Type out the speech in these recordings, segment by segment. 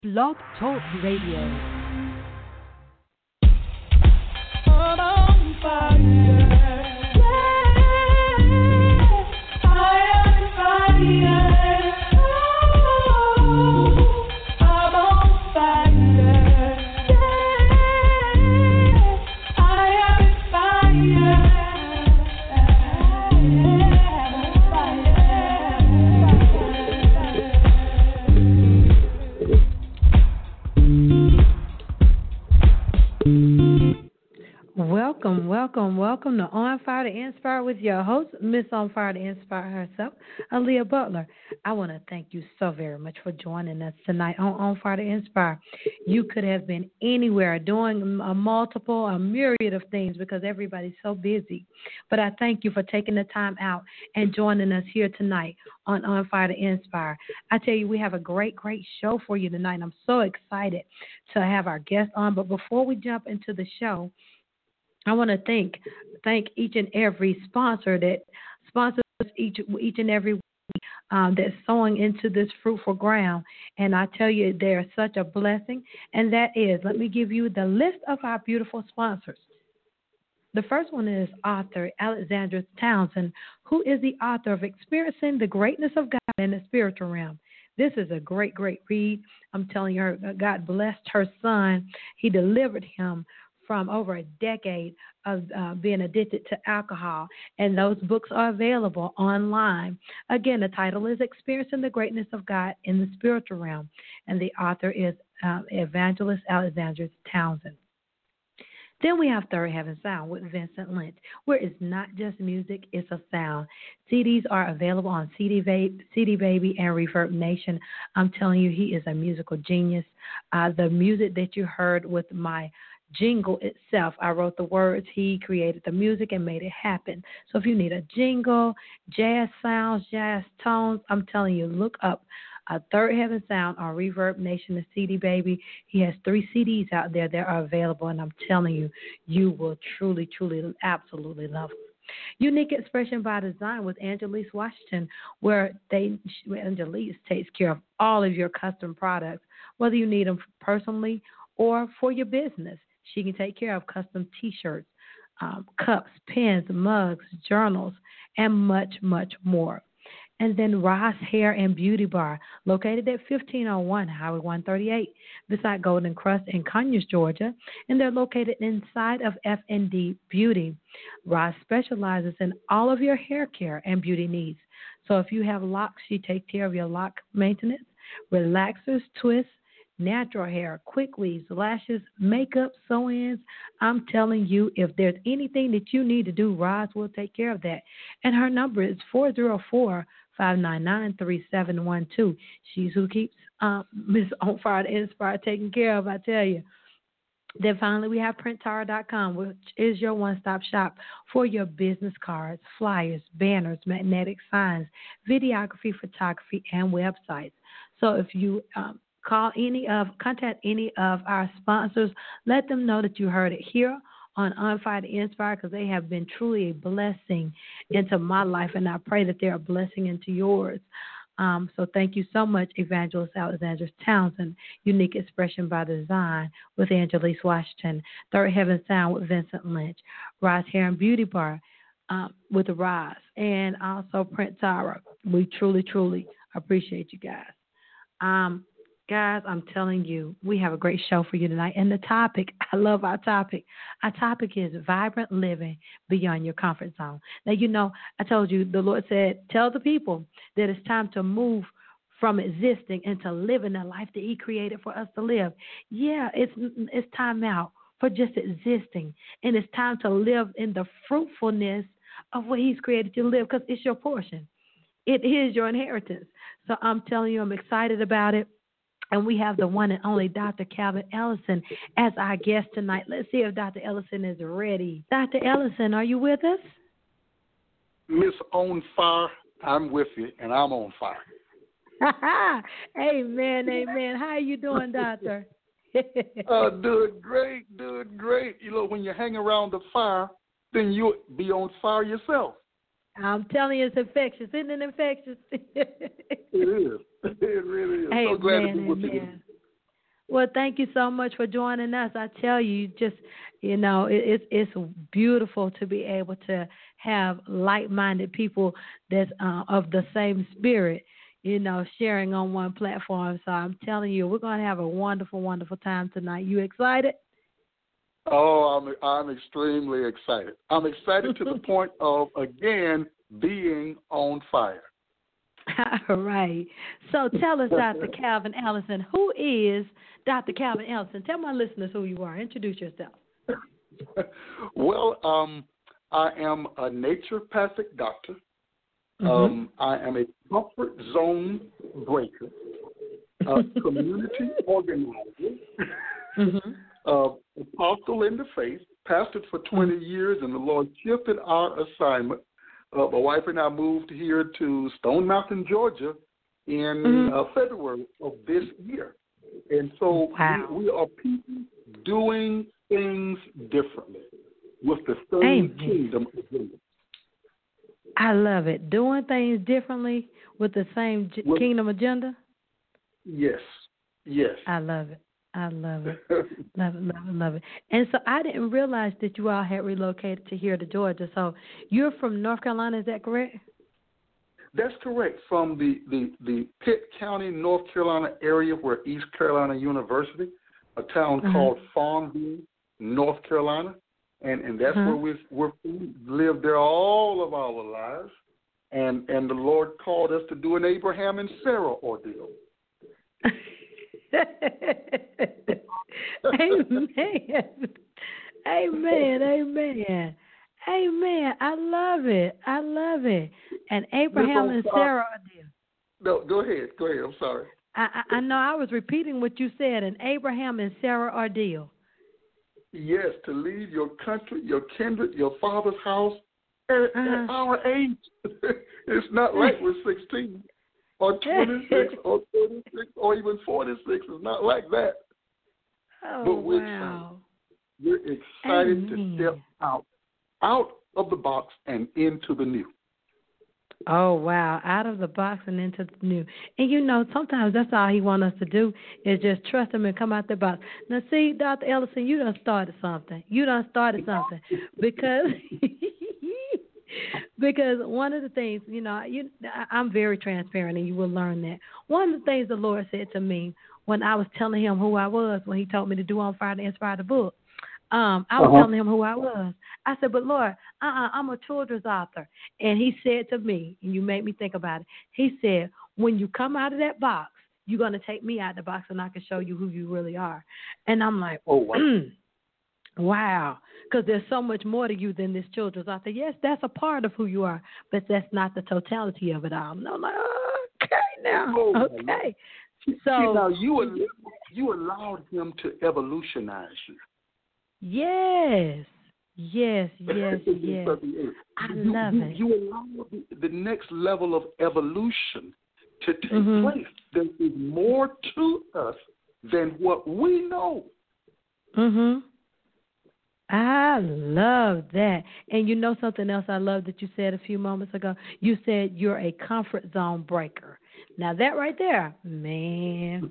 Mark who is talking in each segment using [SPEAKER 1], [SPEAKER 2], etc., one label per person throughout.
[SPEAKER 1] Blog Talk Radio.
[SPEAKER 2] On fire.
[SPEAKER 1] Welcome to On Fire to Inspire with your host, Miss On Fire to Inspire herself, Aaliyah Butler. I want to thank you so very much for joining us tonight on Fire to Inspire. You could have been anywhere doing a myriad of things because everybody's so busy. But I thank you for taking the time out and joining us here tonight on Fire to Inspire. I tell you, we have a great show for you tonight. I'm so excited to have our guest on. But before we jump into the show, I want to thank each and every sponsor that sponsors each and every week that's sowing into this fruitful ground. And I tell you, they're such a blessing. And that is, let me give you the list of our beautiful sponsors. The first one is author Alexandra Townsend, who is the author of Experiencing the Greatness of God in the Spiritual Realm. This is a great read. I'm telling you, God blessed her son. He delivered him from over a decade of being addicted to alcohol, and those books are available online. Again, the title is Experiencing the Greatness of God in the Spiritual Realm, and the author is Evangelist Alexandra Townsend. Then we have Third Heaven Sound with Vincent Lynch, where it's not just music, it's a sound. CDs are available on CD Baby and Reverb Nation. I'm telling you, he is a musical genius. The music that you heard with my jingle itself, I wrote the words, he created the music and made it happen. So if you need a jingle, jazz sounds, jazz tones, I'm telling you, look up Third Heaven Sound on Reverb Nation and CD Baby. He has 3 CDs out there that are available, and I'm telling you, you will truly, absolutely love them. Unique Expression by Design with Angelise Washington, where Angelise takes care of all of your custom products, whether you need them personally or for your business. She can take care of custom T-shirts, cups, pens, mugs, journals, and much more. And then Ross Hair and Beauty Bar, located at 1501 Highway 138, beside Golden Crust in Conyers, Georgia. And they're located inside of F&D Beauty. Ross specializes in all of your hair care and beauty needs. So if you have locks, she takes care of your lock maintenance, relaxers, twists, natural hair, quick weaves, lashes, makeup, sew-ins. I'm telling you, if there's anything that you need to do, Roz will take care of that. And her number is 404-599-3712. She's who keeps Miss On Fire to Inspire taken care of, I tell you. Then finally, we have PrintTower.com, which is your one-stop shop for your business cards, flyers, banners, magnetic signs, videography, photography, and websites. So if you contact any of our sponsors. Let them know that you heard it here on Fire to Inspire, because they have been truly a blessing into my life, and I pray that they're a blessing into yours. So thank you so much, Evangelist Alexandra Townsend, Unique Expression by Design with Angelise Washington, Third Heaven Sound with Vincent Lynch, Roz Hair and Beauty Bar with Roz, and also Print Tower. We truly appreciate you guys. Guys, I'm telling you, we have a great show for you tonight. And the topic, I love our topic. Our topic is vibrant living beyond your comfort zone. Now, you know, I told you, the Lord said, tell the people that it's time to move from existing into living the life that He created for us to live. Yeah, it's time out for just existing. And it's time to live in the fruitfulness of what He's created you to live, because it's your portion. It is your inheritance. So I'm telling you, I'm excited about it. And we have the one and only Dr. Calvin Ellison as our guest tonight. Let's see if Dr. Ellison is ready. Dr. Ellison, are you with us?
[SPEAKER 3] Miss On Fire, I'm with you, and I'm on fire.
[SPEAKER 1] Amen. How are you doing, Doctor?
[SPEAKER 3] Doing great. You know, when you hang around the fire, then you'll be on fire yourself.
[SPEAKER 1] I'm telling you, it's infectious. Isn't it infectious?
[SPEAKER 3] It is. It really is. Amen, so glad to be with you.
[SPEAKER 1] Well, thank you so much for joining us. I tell you, just it's beautiful to be able to have like-minded people that's of the same spirit, sharing on one platform. So I'm telling you, we're going to have a wonderful, wonderful time tonight. You excited?
[SPEAKER 3] Oh, I'm extremely excited. I'm excited to the point of, again, being on fire.
[SPEAKER 1] All right. So tell us, Dr. Calvin Ellison, who is Dr. Calvin Ellison? Tell my listeners who you are. Introduce yourself.
[SPEAKER 3] Well, I am a naturopathic doctor.
[SPEAKER 1] Mm-hmm.
[SPEAKER 3] I am a comfort zone breaker, a community organizer, apostle in the faith, pastored for 20 years, and the Lord shifted our assignment. My wife and I moved here to Stone Mountain, Georgia in February of this year. And so we are people doing things differently with the same kingdom agenda.
[SPEAKER 1] I love it. Doing things differently with the same kingdom agenda?
[SPEAKER 3] Yes.
[SPEAKER 1] I love it. Love it. Love it. And so I didn't realize that you all had relocated to here to Georgia. So you're from North Carolina, is that correct?
[SPEAKER 3] That's correct. From the Pitt County, North Carolina area where East Carolina University, a town called Farmville, North Carolina. And that's where we've lived there all of our lives. And the Lord called us to do an Abraham and Sarah ordeal. Amen. I love it. And Abraham and Sarah ordeal. No, go ahead. I'm sorry.
[SPEAKER 1] I know I was repeating what you said, an Abraham and Sarah ordeal.
[SPEAKER 3] Yes, to leave your country, your kindred, your father's house at our age. It's not like we're 16 or 26 or 36 or even 46. It's not like that.
[SPEAKER 1] Oh,
[SPEAKER 3] but we're excited to step out of the box and into the new.
[SPEAKER 1] Oh, wow. Out of the box and into the new. And, sometimes that's all he wants us to do is just trust him and come out the box. Now, see, Dr. Ellison, you done started something. Because one of the things, I'm very transparent, and you will learn that. One of the things the Lord said to me when I was telling him who I was, when he told me to do On Fire to Inspire the book, I was telling him who I was. I said, but Lord, I'm a children's author. And he said to me, and you made me think about it, he said, when you come out of that box, you're going to take me out of the box and I can show you who you really are. And I'm like, oh, wow. Wow, because there's so much more to you than this children's author. Yes, that's a part of who you are, but that's not the totality of it all. And I'm like, okay, now, okay. So
[SPEAKER 3] now you allowed him to evolutionize you.
[SPEAKER 1] Yes. I love it.
[SPEAKER 3] You allow the next level of evolution to take place. There is more to us than what we know.
[SPEAKER 1] I love that. And you know something else I love that you said a few moments ago? You said you're a comfort zone breaker. Now that right there, man,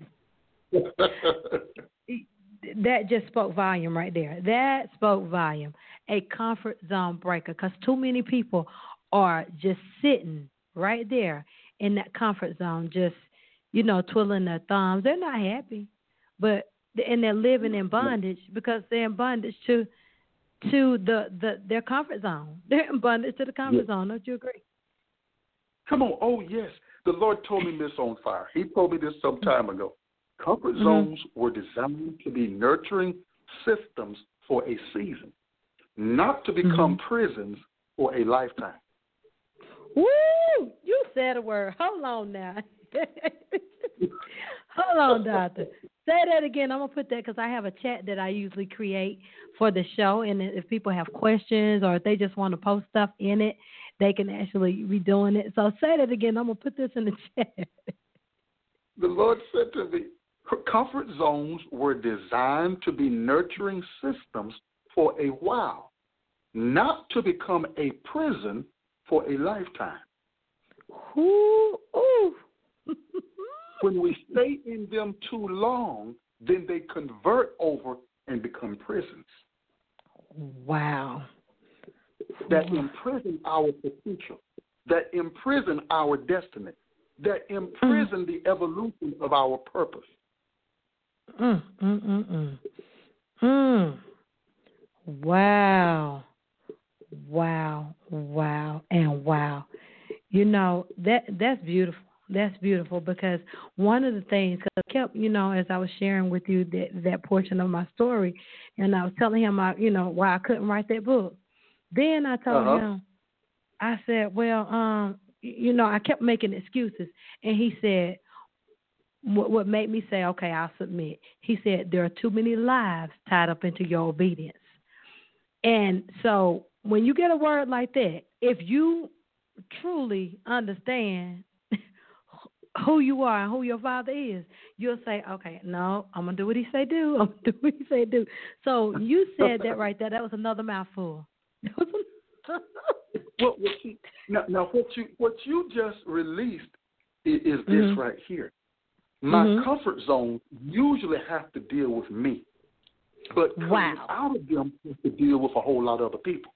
[SPEAKER 1] that just spoke volume right there. That spoke volume. A comfort zone breaker, because too many people are just sitting right there in that comfort zone, just, twiddling their thumbs. They're not happy, and they're living in bondage because they're in bondage to their comfort zone. They're in bondage to the comfort zone. Don't you agree?
[SPEAKER 3] Come on. Oh, yes. The Lord told me this on fire. He told me this some time ago. Comfort zones were designed to be nurturing systems for a season, not to become prisons for a lifetime.
[SPEAKER 1] Woo! You said a word. Hold on now. Hold on, Doctor. Say that again. I'm going to put that because I have a chat that I usually create for the show, and if people have questions or if they just want to post stuff in it, they can actually be doing it. So say that again. I'm going to put this in the chat.
[SPEAKER 3] The Lord said to me, comfort zones were designed to be nurturing systems for a while, not to become a prison for a lifetime.
[SPEAKER 1] Ooh.
[SPEAKER 3] When we stay in them too long, then they convert over and become prisons
[SPEAKER 1] Wow.
[SPEAKER 3] that imprison our potential, that imprison our destiny, that imprison the evolution of our purpose.
[SPEAKER 1] Wow. Wow. Wow. And wow. You know, that's beautiful. That's beautiful because one of the things, cause I kept, as I was sharing with you that portion of my story, and I was telling him, why I couldn't write that book. Then I told him, I said, well, I kept making excuses. And he said, what made me say, okay, I'll submit. He said, there are too many lives tied up into your obedience. And so when you get a word like that, if you truly understand who you are and who your Father is, you'll say, okay, no, I'm going to do what he say do. I'm going to do what he say do. So you said that right there. That was another mouthful.
[SPEAKER 3] Well, now what you just released is this right here. My comfort zone usually have to deal with me, but coming out of them has to deal with a whole lot of other people.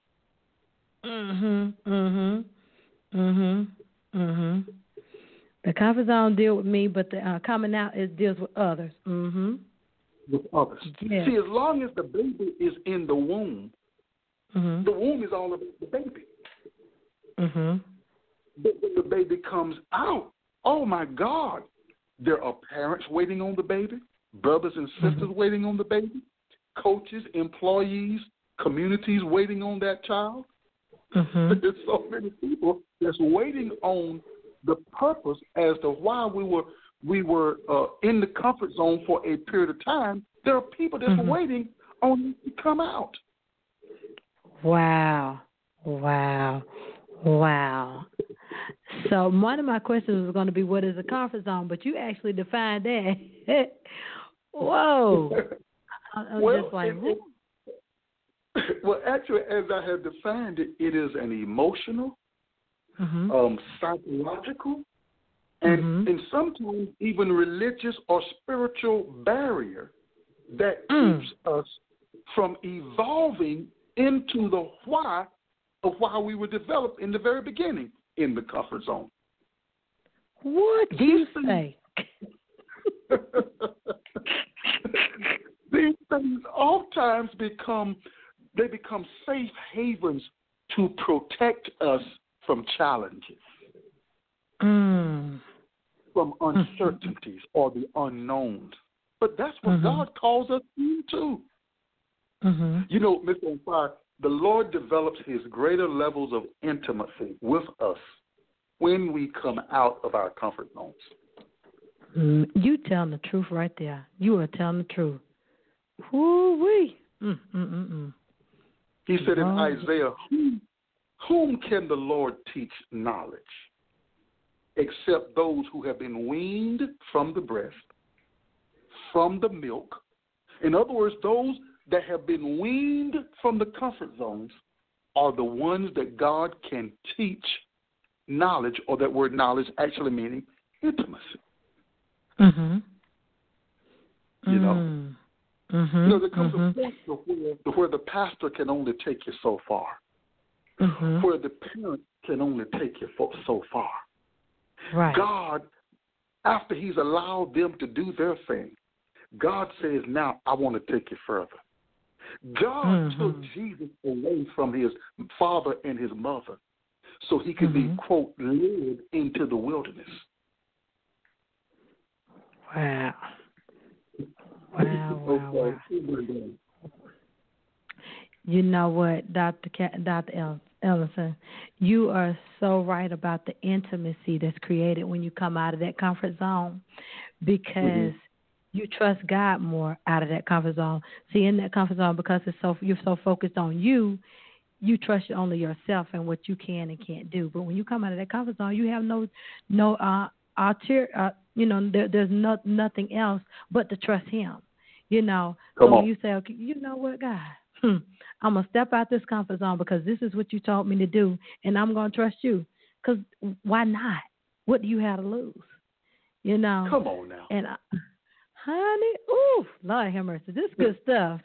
[SPEAKER 1] The comfort zone deal with me, but the coming out deals with others.
[SPEAKER 3] With others.
[SPEAKER 1] Yeah.
[SPEAKER 3] See, as long as the baby is in the womb is all about the baby. But when the baby comes out, oh my God, there are parents waiting on the baby, brothers and sisters waiting on the baby, coaches, employees, communities waiting on that child. There's so many people that's waiting on the purpose as to why we were in the comfort zone for a period of time. There are people that's waiting on it to come out.
[SPEAKER 1] Wow. So one of my questions was going to be, what is a comfort zone? But you actually defined that. Whoa.
[SPEAKER 3] Well,
[SPEAKER 1] just like,
[SPEAKER 3] well, actually, as I have defined it, it is an emotional, psychological, and sometimes even religious or spiritual barrier that keeps us from evolving into the why of why we were developed in the very beginning in the comfort zone.
[SPEAKER 1] What do you say?
[SPEAKER 3] These things oftentimes become safe havens to protect us from challenges, from uncertainties or the unknowns. But that's what God calls us into. You know, Mr. On Fire, the Lord develops his greater levels of intimacy with us when we come out of our comfort zones.
[SPEAKER 1] You telling the truth right there. You are telling the truth. Woo-wee.
[SPEAKER 3] He said in Isaiah, whom can the Lord teach knowledge except those who have been weaned from the breast, from the milk? In other words, those that have been weaned from the comfort zones are the ones that God can teach knowledge, or that word knowledge actually meaning intimacy. You know? You know, there comes a point where the pastor can only take you so far, where the parent can only take you so far.
[SPEAKER 1] Right.
[SPEAKER 3] God, after he's allowed them to do their thing, God says, now I want to take you further. God took Jesus away from his father and his mother so he could be, quote, led into the wilderness.
[SPEAKER 1] Wow. You know what, Dr. Ellison, you are so right about the intimacy that's created when you come out of that comfort zone, because you trust God more out of that comfort zone. See, in that comfort zone, because you're so focused on you trust only yourself and what you can and can't do. But when you come out of that comfort zone, you have there's nothing else but to trust him. You know, when you say, okay, you know what, God, I'm going to step out this comfort zone because this is what you told me to do, and I'm going to trust you. Because why not? What do you have to lose? You know?
[SPEAKER 3] Come on now.
[SPEAKER 1] And Honey, ooh, Lord have mercy. This is good stuff.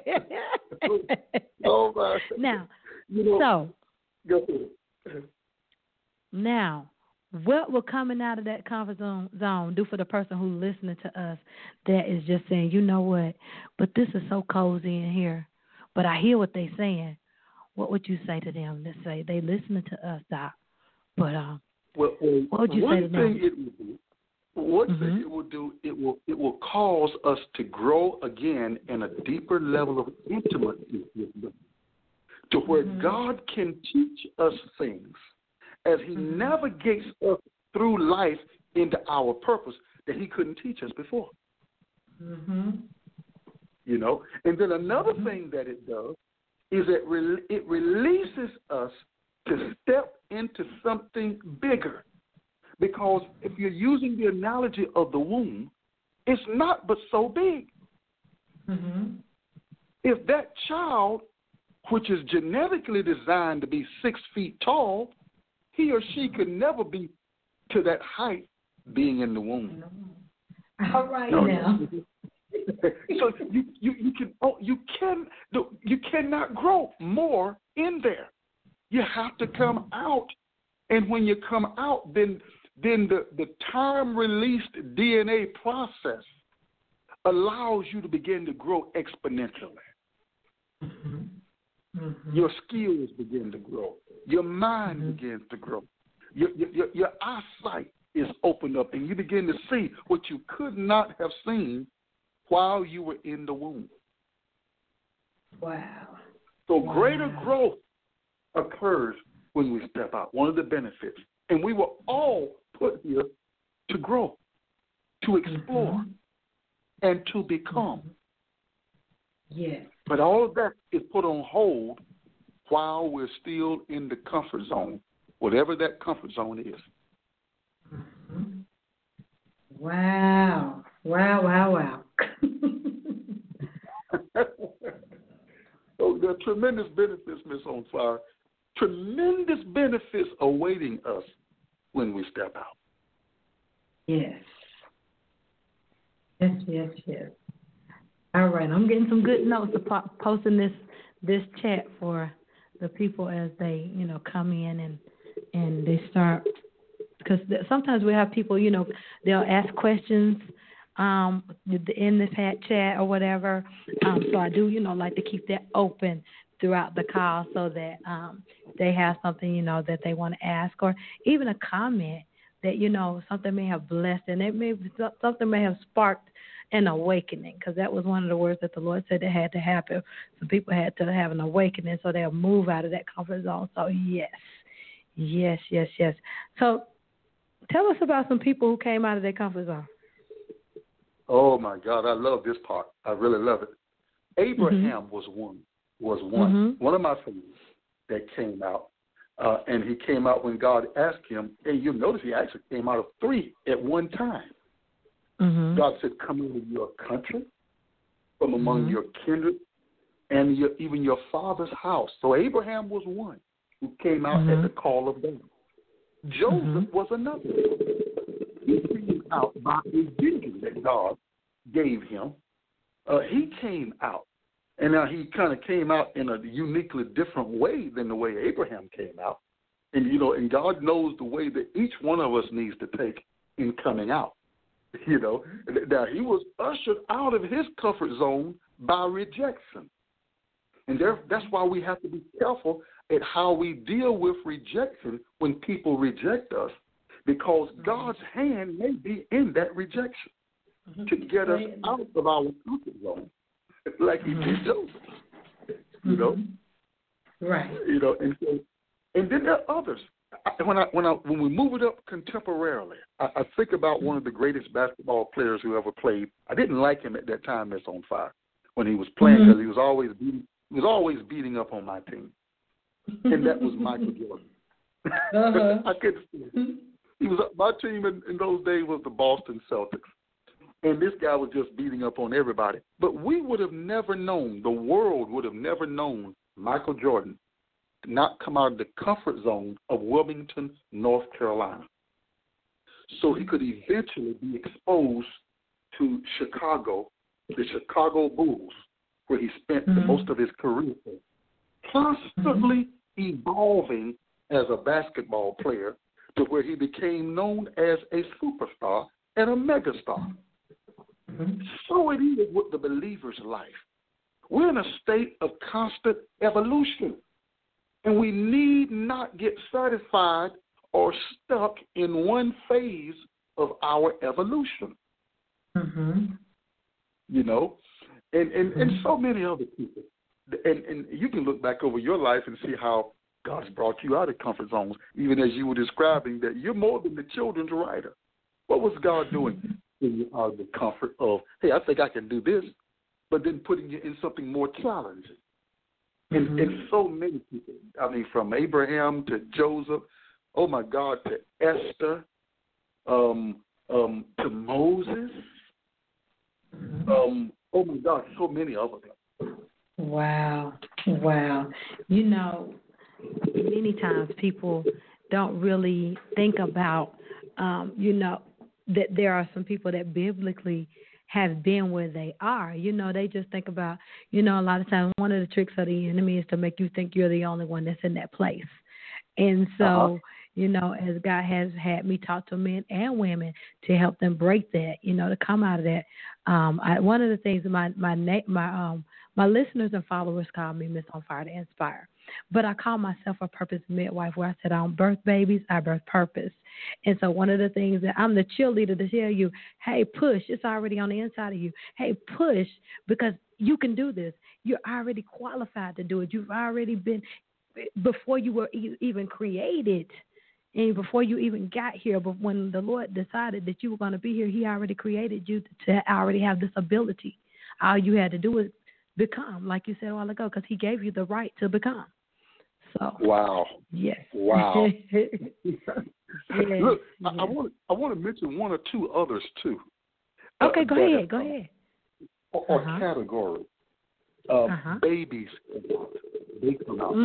[SPEAKER 3] Oh, my.
[SPEAKER 1] Now,
[SPEAKER 3] Go ahead.
[SPEAKER 1] Now, what will coming out of that comfort zone do for the person who's listening to us that is just saying, you know what, but this is so cozy in here, but I hear what they're saying. What would you say to them that say they listening to us, Doc? But
[SPEAKER 3] what
[SPEAKER 1] would you say to them?
[SPEAKER 3] One thing it will do, it will cause us to grow again in a deeper level of intimacy with them, to where God can teach us things as He navigates us through life into our purpose that He couldn't teach us before. You know, and then another thing that it does is it releases us to step into something bigger. Because if you're using the analogy of the womb, it's not but so big. If that child, which is genetically designed to be 6 feet tall, he or she could never be to that height being in the womb.
[SPEAKER 1] All right now.
[SPEAKER 3] So you cannot grow more in there. You have to come out, and when you come out, then the time-released DNA process allows you to begin to grow exponentially. Your skills begin to grow. Your mind begins to grow. Your eyesight is opened up, and you begin to see what you could not have seen while you were in the womb.
[SPEAKER 1] Wow.
[SPEAKER 3] So greater growth occurs when we step out, one of the benefits. And we were all put here to grow, to explore, and to become.
[SPEAKER 1] Yes.
[SPEAKER 3] But all of that is put on hold while we're still in the comfort zone, whatever that comfort zone is.
[SPEAKER 1] Wow. Wow.
[SPEAKER 3] So there are tremendous benefits, Miss On Fire. Tremendous benefits awaiting us when we step out.
[SPEAKER 1] Yes. All right, I'm getting some good notes to posting this chat for the people as they come in and they start, because sometimes we have people they'll ask questions in this chat or whatever. So I do like to keep that open throughout the call so that they have something that they want to ask, or even a comment that something may have blessed and something may have sparked an awakening, because that was one of the words that the Lord said that had to happen. So people had to have an awakening so they'll move out of that comfort zone. So yes. So tell us about some people who came out of their comfort zone.
[SPEAKER 3] Oh my God, I love this part. I really love it. Abraham was one. One of my favorites that came out. And he came out when God asked him, and you'll notice he actually came out of 3 at one time. God said, come out of your country, from among your kindred, and even your father's house. So Abraham was one who came out at the call of God. Joseph was another. He came out by a vision that God gave him. He came out. And now he kind of came out in a uniquely different way than the way Abraham came out. And, and God knows the way that each one of us needs to take in coming out. Now he was ushered out of his comfort zone by rejection. And that's why we have to be careful at how we deal with rejection when people reject us, because God's hand may be in that rejection to get us out of our comfort zone, like he did Joseph.
[SPEAKER 1] Right.
[SPEAKER 3] And then there are others. When we move it up contemporarily, I think about one of the greatest basketball players who ever played. I didn't like him at that time, That's on Fire, when he was playing, because he was always beating up on my team, and that was Michael Jordan. I couldn't see it. My team in those days was the Boston Celtics, and this guy was just beating up on everybody. But we would have never known, the world would have never known Michael Jordan not come out of the comfort zone of Wilmington, North Carolina. So he could eventually be exposed to Chicago, the Chicago Bulls, where he spent the most of his career, constantly evolving as a basketball player to where he became known as a superstar and a megastar. So it is with the believer's life. We're in a state of constant evolution, and we need not get satisfied or stuck in one phase of our evolution. You know, and so many other people. And you can look back over your life and see how God's brought you out of comfort zones, even as you were describing that you're more than the children's writer. What was God doing when you out of the comfort of, hey, I think I can do this, but then putting you in something more challenging? And so many people, I mean, from Abraham to Joseph, oh my God, to Esther, to Moses, oh my God, so many of them.
[SPEAKER 1] Wow. You know, many times people don't really think about, you know, that there are some people that biblically have been where they are. You know, they just think about, you know, a lot of times one of the tricks of the enemy is to make you think you're the only one that's in that place. And so, you know, as God has had me talk to men and women to help them break that, you know, to come out of that. One of the things my listeners and followers call me Miss On Fire to Inspire. But I call myself a purpose midwife, where I said I don't birth babies, I birth purpose. And so one of the things that I'm the cheerleader to tell you, hey, push. It's already on the inside of you. Hey, push, because you can do this. You're already qualified to do it. You've already been, before you were even created and before you even got here. But when the Lord decided that you were going to be here, he already created you to already have this ability. All you had to do is become, like you said a while ago, because he gave you the right to become. So
[SPEAKER 3] wow.
[SPEAKER 1] Yes.
[SPEAKER 3] Wow. Look,
[SPEAKER 1] yes.
[SPEAKER 3] I want to mention one or two others too.
[SPEAKER 1] Okay, go ahead.
[SPEAKER 3] Or categories. Babies, they come out.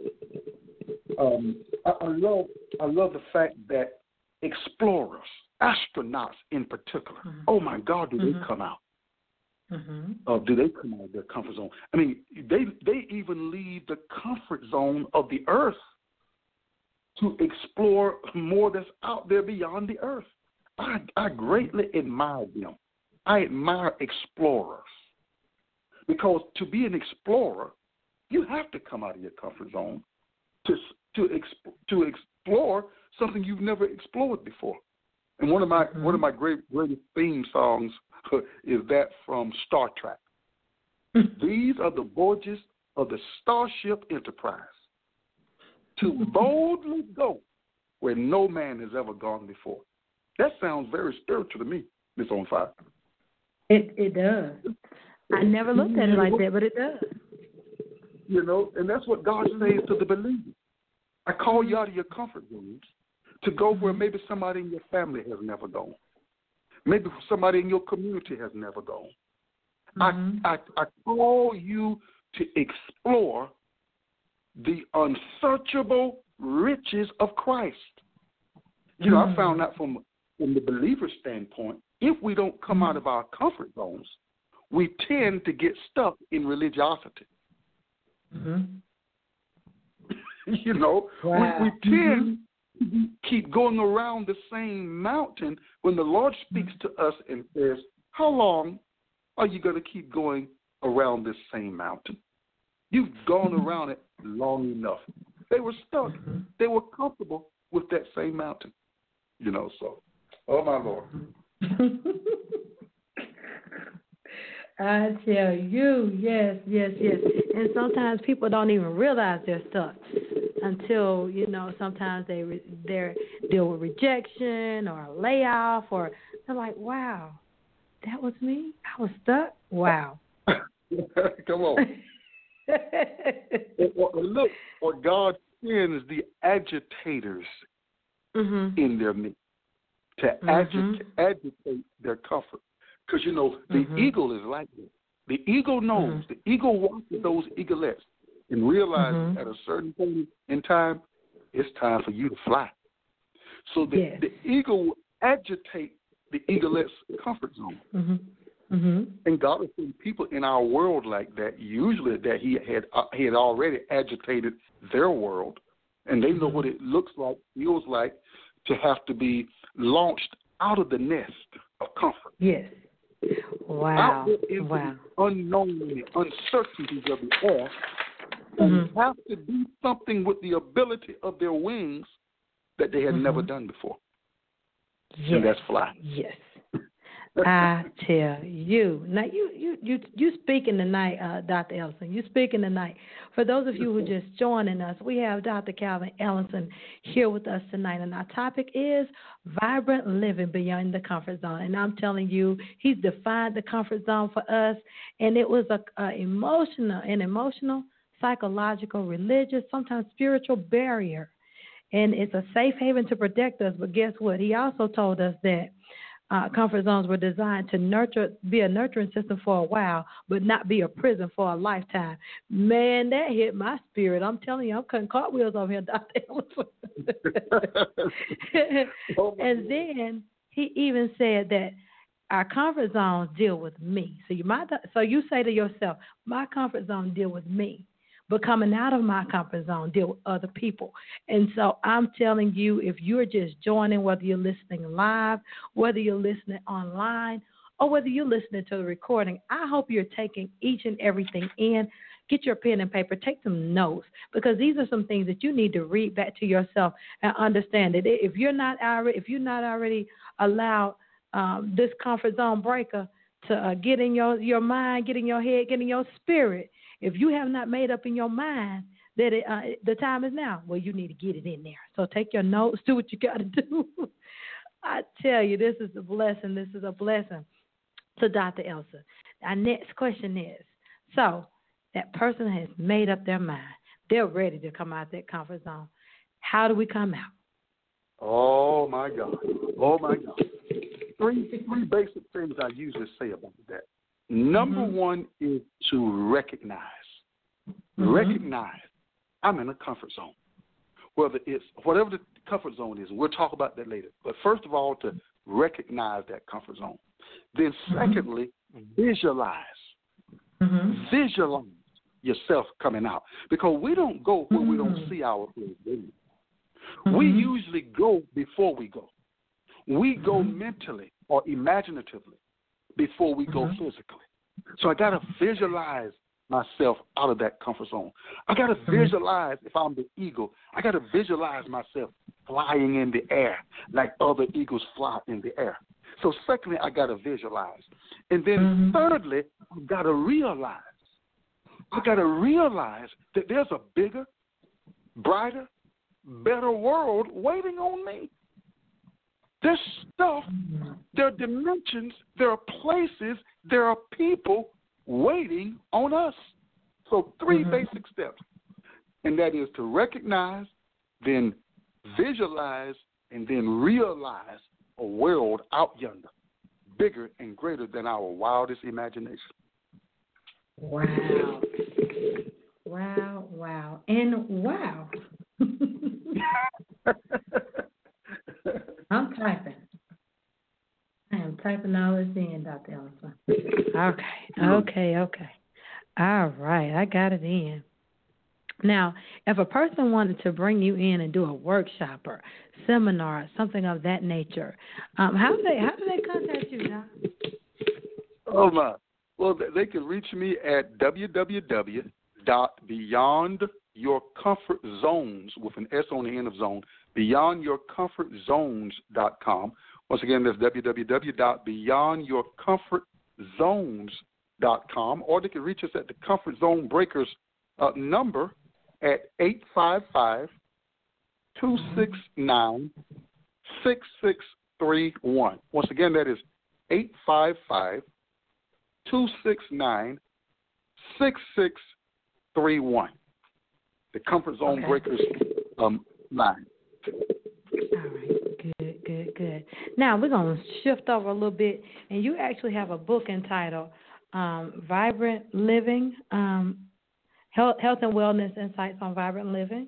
[SPEAKER 3] I love the fact that explorers, astronauts in particular. Oh my God, do they come out? Do they come out of their comfort zone? I mean, they even leave the comfort zone of the earth to explore more that's out there beyond the earth. I greatly admire them. I admire explorers, because to be an explorer, you have to come out of your comfort zone to explore something you've never explored before. And one of my greatest theme songs is that from Star Trek. These are the voyages of the Starship Enterprise, to boldly go where no man has ever gone before. That sounds very spiritual to me, Miss On Fire.
[SPEAKER 1] It does. I never looked at it like that, but it does.
[SPEAKER 3] You know, and that's what God says to the believer. I call you out of your comfort zones to go where maybe somebody in your family has never gone. Maybe somebody in your community has never gone. I call you to explore the unsearchable riches of Christ. You know, I found out from the believer standpoint, if we don't come out of our comfort zones, we tend to get stuck in religiosity. You know, we tend to keep going around the same mountain when the Lord speaks to us and says, how long are you going to keep going around this same mountain? You've gone around it long enough. They were stuck. They were comfortable with that same mountain. You know, so, oh my Lord.
[SPEAKER 1] I tell you, yes. And sometimes people don't even realize they're stuck until, you know, sometimes they deal with rejection or a layoff, or they're like, wow, that was me? I was stuck? Wow.
[SPEAKER 3] Come on. Look, or God sends the agitators in their midst to agitate their comfort. Because, you know, the eagle is like that. The eagle knows. The eagle watches those eaglets and realizes at a certain point in time, it's time for you to fly. So the eagle will agitate the eaglet's comfort zone.
[SPEAKER 1] Mm-hmm.
[SPEAKER 3] And God has seen people in our world like that, usually that He had already agitated their world, and they know what it looks like, feels like to have to be launched out of the nest of comfort.
[SPEAKER 1] Yes. Wow.
[SPEAKER 3] Out into the unknown and the uncertainties of the air, and have to do something with the ability of their wings that they had never done before.
[SPEAKER 1] Yes.
[SPEAKER 3] And that's fly.
[SPEAKER 1] Yes. I tell you. Now, you speaking tonight, Dr. Ellison. You speaking tonight. For those of you who are just joining us, we have Dr. Calvin Ellison here with us tonight, and our topic is vibrant living beyond the comfort zone. And I'm telling you, he's defined the comfort zone for us, and it was an emotional, psychological, religious, sometimes spiritual barrier. And it's a safe haven to protect us. But guess what? He also told us that comfort zones were designed to be a nurturing system for a while, but not be a prison for a lifetime. Man, that hit my spirit. I'm telling you, I'm cutting cartwheels over here, Dr. Ellison. And then he even said that our comfort zones deal with me. So you say to yourself, my comfort zone deal with me. But coming out of my comfort zone, deal with other people. And so I'm telling you, if you're just joining, whether you're listening live, whether you're listening online, or whether you're listening to the recording, I hope you're taking each and everything in. Get your pen and paper, take some notes, because these are some things that you need to read back to yourself and understand that if you're not already allowed this comfort zone breaker to get in your mind, get in your head, get in your spirit. If you have not made up in your mind that the time is now, well, you need to get it in there. So take your notes, do what you got to do. I tell you, this is a blessing. This is a blessing to Dr. Ellison. Our next question is, so that person has made up their mind. They're ready to come out that comfort zone. How do we come out?
[SPEAKER 3] Oh, my God. Oh, my God. Three basic things I usually say about that. Number one is to recognize. Recognize I'm in a comfort zone. Whatever the comfort zone is, we'll talk about that later. But first of all, to recognize that comfort zone. Then secondly, visualize. Visualize yourself coming out. Because we don't go where we don't see our way. We usually go before we go. We go mentally or imaginatively before we go physically. So I got to visualize myself out of that comfort zone. I got to visualize, if I'm the eagle, I got to visualize myself flying in the air like other eagles fly in the air. So secondly, I got to visualize. And then thirdly, I got to realize. I got to realize that there's a bigger, brighter, better world waiting on me. There's stuff, there are dimensions, there are places, there are people waiting on us. So three basic steps, and that is to recognize, then visualize, and then realize a world out yonder, bigger and greater than our wildest imagination.
[SPEAKER 1] Wow. Wow. And wow. I'm typing. I am typing all this in, Dr. Ellison. Okay. All right, I got it in. Now, if a person wanted to bring you in and do a workshop or seminar, something of that nature, how do they contact you, Doc?
[SPEAKER 3] Oh, my. Well, they can reach me at www.beyondyourcomfortzones, with an S on the end of zone, beyondyourcomfortzones.com. Once again, that's www.beyondyourcomfortzones.com, or they can reach us at the Comfort Zone Breakers number at 855-269-6631. Once again, that is 855-269-6631. The Comfort Zone Breakers line.
[SPEAKER 1] All right, good. Now we're going to shift over a little bit, and you actually have a book entitled Vibrant Living, Health and Wellness Insights on Vibrant Living.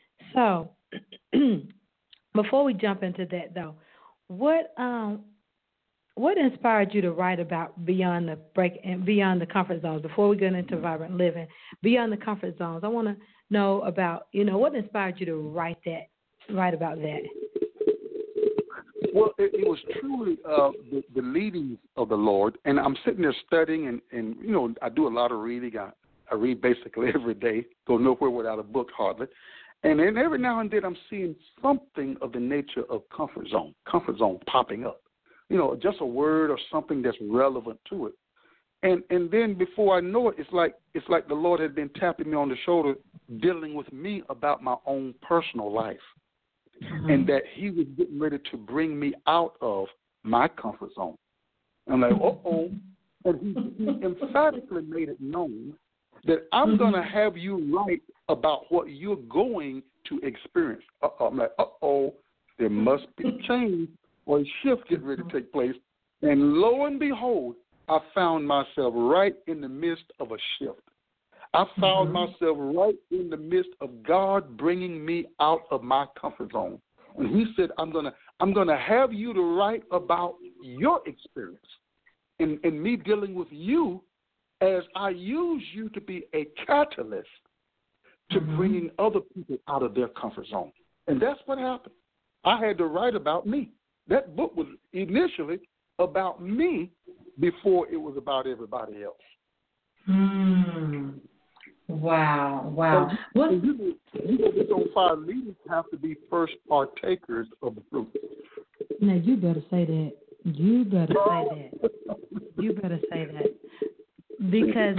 [SPEAKER 1] So before we jump into that, though, what what inspired you to write about beyond the break and beyond the comfort zones? Before we get into vibrant living, beyond the comfort zones, I want to know about what inspired you to write about that.
[SPEAKER 3] Well, it was truly the leading of the Lord, and I'm sitting there studying, and I do a lot of reading. I read basically every day, go nowhere without a book hardly. And then every now and then I'm seeing something of the nature of comfort zone popping up. Just a word or something that's relevant to it. And then before I know it, it's like the Lord had been tapping me on the shoulder, dealing with me about my own personal life. Mm-hmm. And that he was getting ready to bring me out of my comfort zone. I'm like, uh-oh. And he emphatically made it known that I'm going to have you write about what you're going to experience. I'm like, uh-oh, there must be a change or a shift getting ready to take place. And lo and behold, I found myself right in the midst of a shift. I found myself right in the midst of God bringing me out of my comfort zone. And he said, I'm gonna have you to write about your experience and me dealing with you as I use you to be a catalyst to bringing other people out of their comfort zone. And that's what happened. I had to write about me. That book was initially about me before it was about everybody else.
[SPEAKER 1] Wow.
[SPEAKER 3] Leaders on fire, leaders have to be first partakers of the fruit.
[SPEAKER 1] Now, you better say that. You better say that. Because,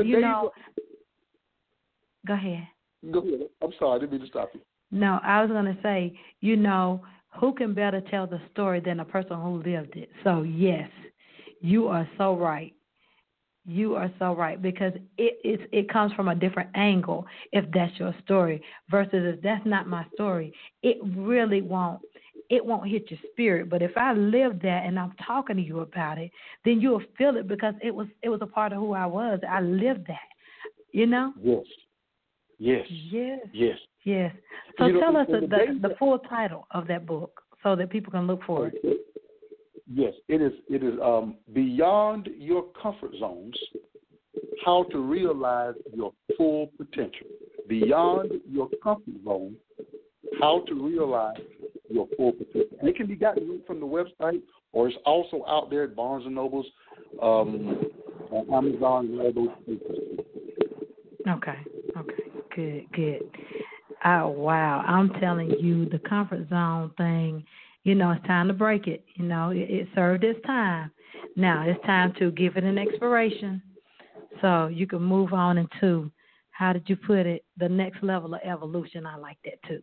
[SPEAKER 1] go ahead.
[SPEAKER 3] Go ahead. I'm sorry, I didn't mean to stop you.
[SPEAKER 1] No, I was going to say, who can better tell the story than a person who lived it? So, yes, you are so right. You are so right, because it comes from a different angle if that's your story versus if that's not my story. It really won't hit your spirit. But if I live that and I'm talking to you about it, then you'll feel it because it was a part of who I was. I lived that, Yes. So tell us the full title of that book so that people can look for it.
[SPEAKER 3] Yes, it is Beyond Your Comfort Zones, How to Realize Your Full Potential. Beyond Your Comfort Zone, How to Realize Your Full Potential. And it can be gotten from the website, or it's also out there at Barnes & Noble's, on Amazon, and all those places.
[SPEAKER 1] Okay, good. Oh, wow, I'm telling you, the comfort zone thing, it's time to break it. It served its time. Now it's time to give it an expiration so you can move on into, how did you put it, the next level of evolution. I like that too.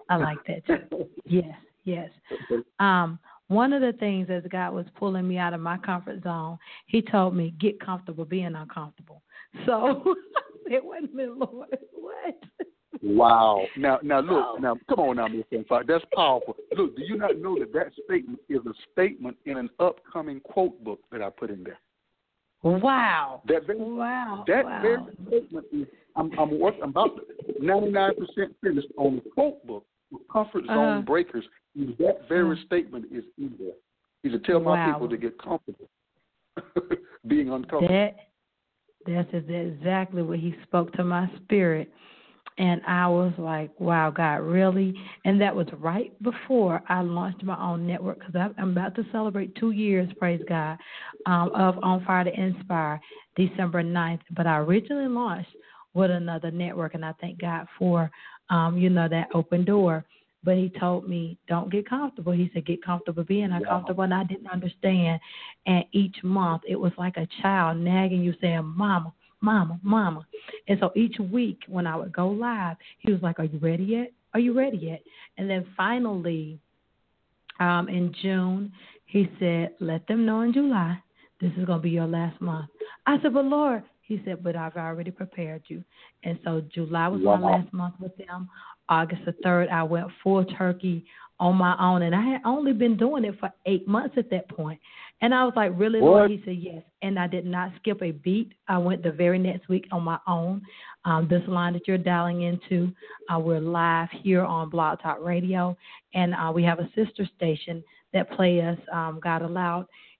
[SPEAKER 1] Yes. One of the things as God was pulling me out of my comfort zone, he told me, get comfortable being uncomfortable. So it wasn't me, Lord. What?
[SPEAKER 3] Wow. Now look, come on now, Ms. Info. That's powerful. Look, do you not know that statement is a statement in an upcoming quote book that I put in there?
[SPEAKER 1] Wow.
[SPEAKER 3] That very statement is, I'm about 99% finished on the quote book with Comfort Zone Breakers. That very statement is in there. He's to tell my people to get comfortable being uncomfortable.
[SPEAKER 1] That's exactly what he spoke to my spirit. And I was like, wow, God, really? And that was right before I launched my own network, because I'm about to celebrate 2 years, praise God, of On Fire to Inspire, December 9th. But I originally launched with another network, and I thank God for, that open door. But he told me, don't get comfortable. He said, get comfortable being uncomfortable. And I didn't understand. And each month it was like a child nagging you, saying, Mama, Mama, Mama. And so each week when I would go live, he was like, are you ready yet? Are you ready yet? And then finally, in June, he said, let them know in July, this is going to be your last month. I said, but Lord, he said, but I've already prepared you. And so July was my last month with them. August the 3rd, I went full turkey on my own. And I had only been doing it for 8 months at that point. And I was like, really, Lord? He said, yes. And I did not skip a beat. I went the very next week on my own. This line that you're dialing into, we're live here on Blog Talk Radio. And we have a sister station that play us, God allowed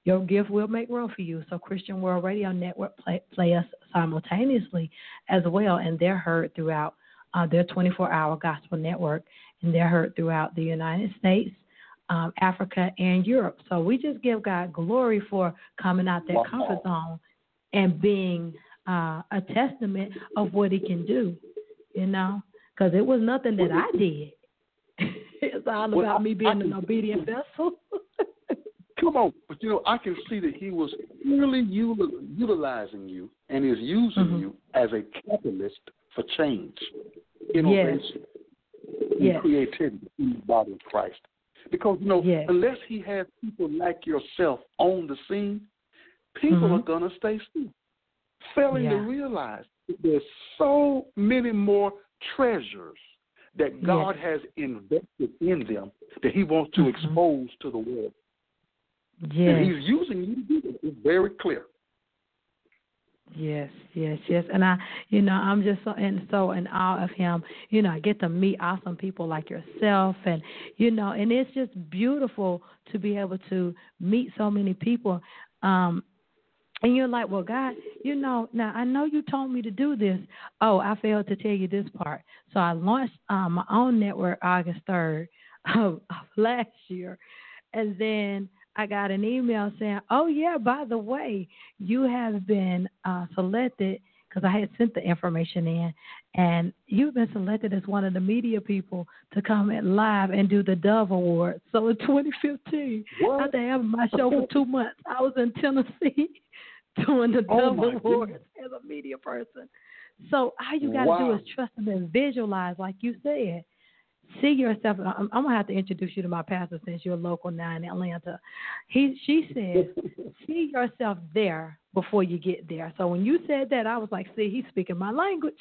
[SPEAKER 1] your gift will make room for you. So Christian World Radio Network play us simultaneously as well, and they're heard throughout their 24-hour gospel network, and they're heard throughout the United States, Africa, and Europe. So we just give God glory for coming out that comfort zone and being a testament of what he can do, because it was nothing that I did. It's all about me being an obedient vessel.
[SPEAKER 3] Come on. But, I can see that he was really utilizing you and is using you as a catalyst for change, innovation, and creativity in the body of Christ. Because, unless he has people like yourself on the scene, people are going to stay still, failing to realize that there's so many more treasures that God has invested in them that he wants to expose to the world.
[SPEAKER 1] Yes.
[SPEAKER 3] And he's using you to do it. It's very clear.
[SPEAKER 1] Yes. And I'm just so in awe of him. I get to meet awesome people like yourself, and and it's just beautiful to be able to meet so many people. And you're like, well, God, now I know you told me to do this. Oh, I failed to tell you this part. So I launched my own network August 3rd of last year, and then I got an email saying, oh, yeah, by the way, you have been selected, because I had sent the information in, and you've been selected as one of the media people to come at live and do the Dove Awards. So in 2015, after having my show for 2 months, I was in Tennessee doing the Dove Awards as a media person. So all you got to do is trust them and visualize, like you said. See yourself. I'm going to have to introduce you to my pastor since you're local now in Atlanta. She said, see yourself there before you get there. So when you said that, I was like, see, he's speaking my language.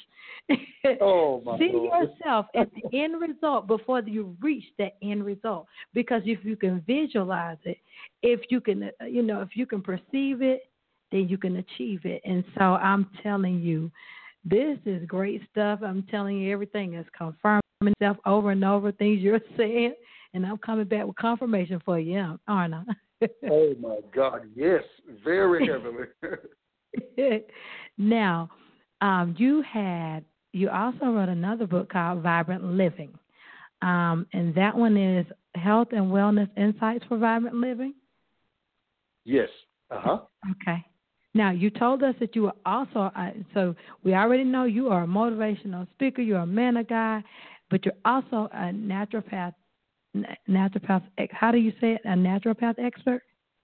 [SPEAKER 1] See yourself at the end result before you reach that end result. Because if you can visualize it, if you can, if you can perceive it, then you can achieve it. And so I'm telling you, this is great stuff. I'm telling you, everything is confirming itself over and over, things you're saying, and I'm coming back with confirmation for you, aren't I?
[SPEAKER 3] Oh, my God, yes, very heavily.
[SPEAKER 1] Now, you also wrote another book called Vibrant Living, and that one is Health and Wellness Insights for Vibrant Living?
[SPEAKER 3] Yes.
[SPEAKER 1] Okay. Now, you told us that you were also, so we already know you are a motivational speaker, you're a man of God, but you're also a naturopath, how do you say it, a naturopath expert?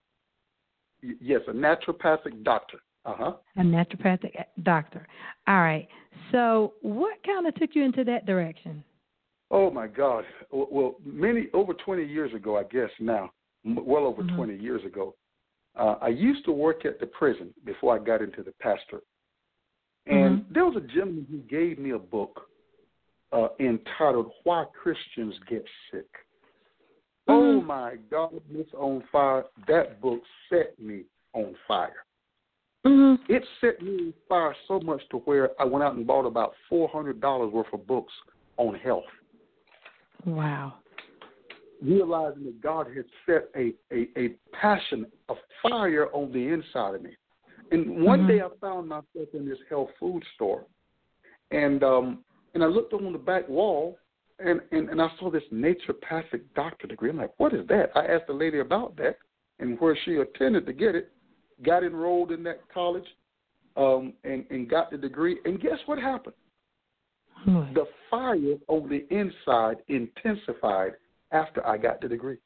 [SPEAKER 3] Yes, a naturopathic doctor. A
[SPEAKER 1] naturopathic doctor. All right. So what kind of took you into that direction?
[SPEAKER 3] Oh, my God. Well, over 20 years ago, I guess now, well over 20 years ago, I used to work at the prison before I got into the pastorate. And there was a gentleman who gave me a book entitled Why Christians Get Sick. Oh, my God, Miss On Fire, that book set me on fire. It set me on fire so much to where I went out and bought about $400 worth of books on health.
[SPEAKER 1] Wow.
[SPEAKER 3] Realizing that God had set a passion, a fire on the inside of me. And one day I found myself in this health food store, and I looked on the back wall, and I saw this naturopathic doctor degree. I'm like, what is that? I asked the lady about that and where she attended to get it, got enrolled in that college, and got the degree. And guess what happened? The fire on the inside intensified after I got the degree,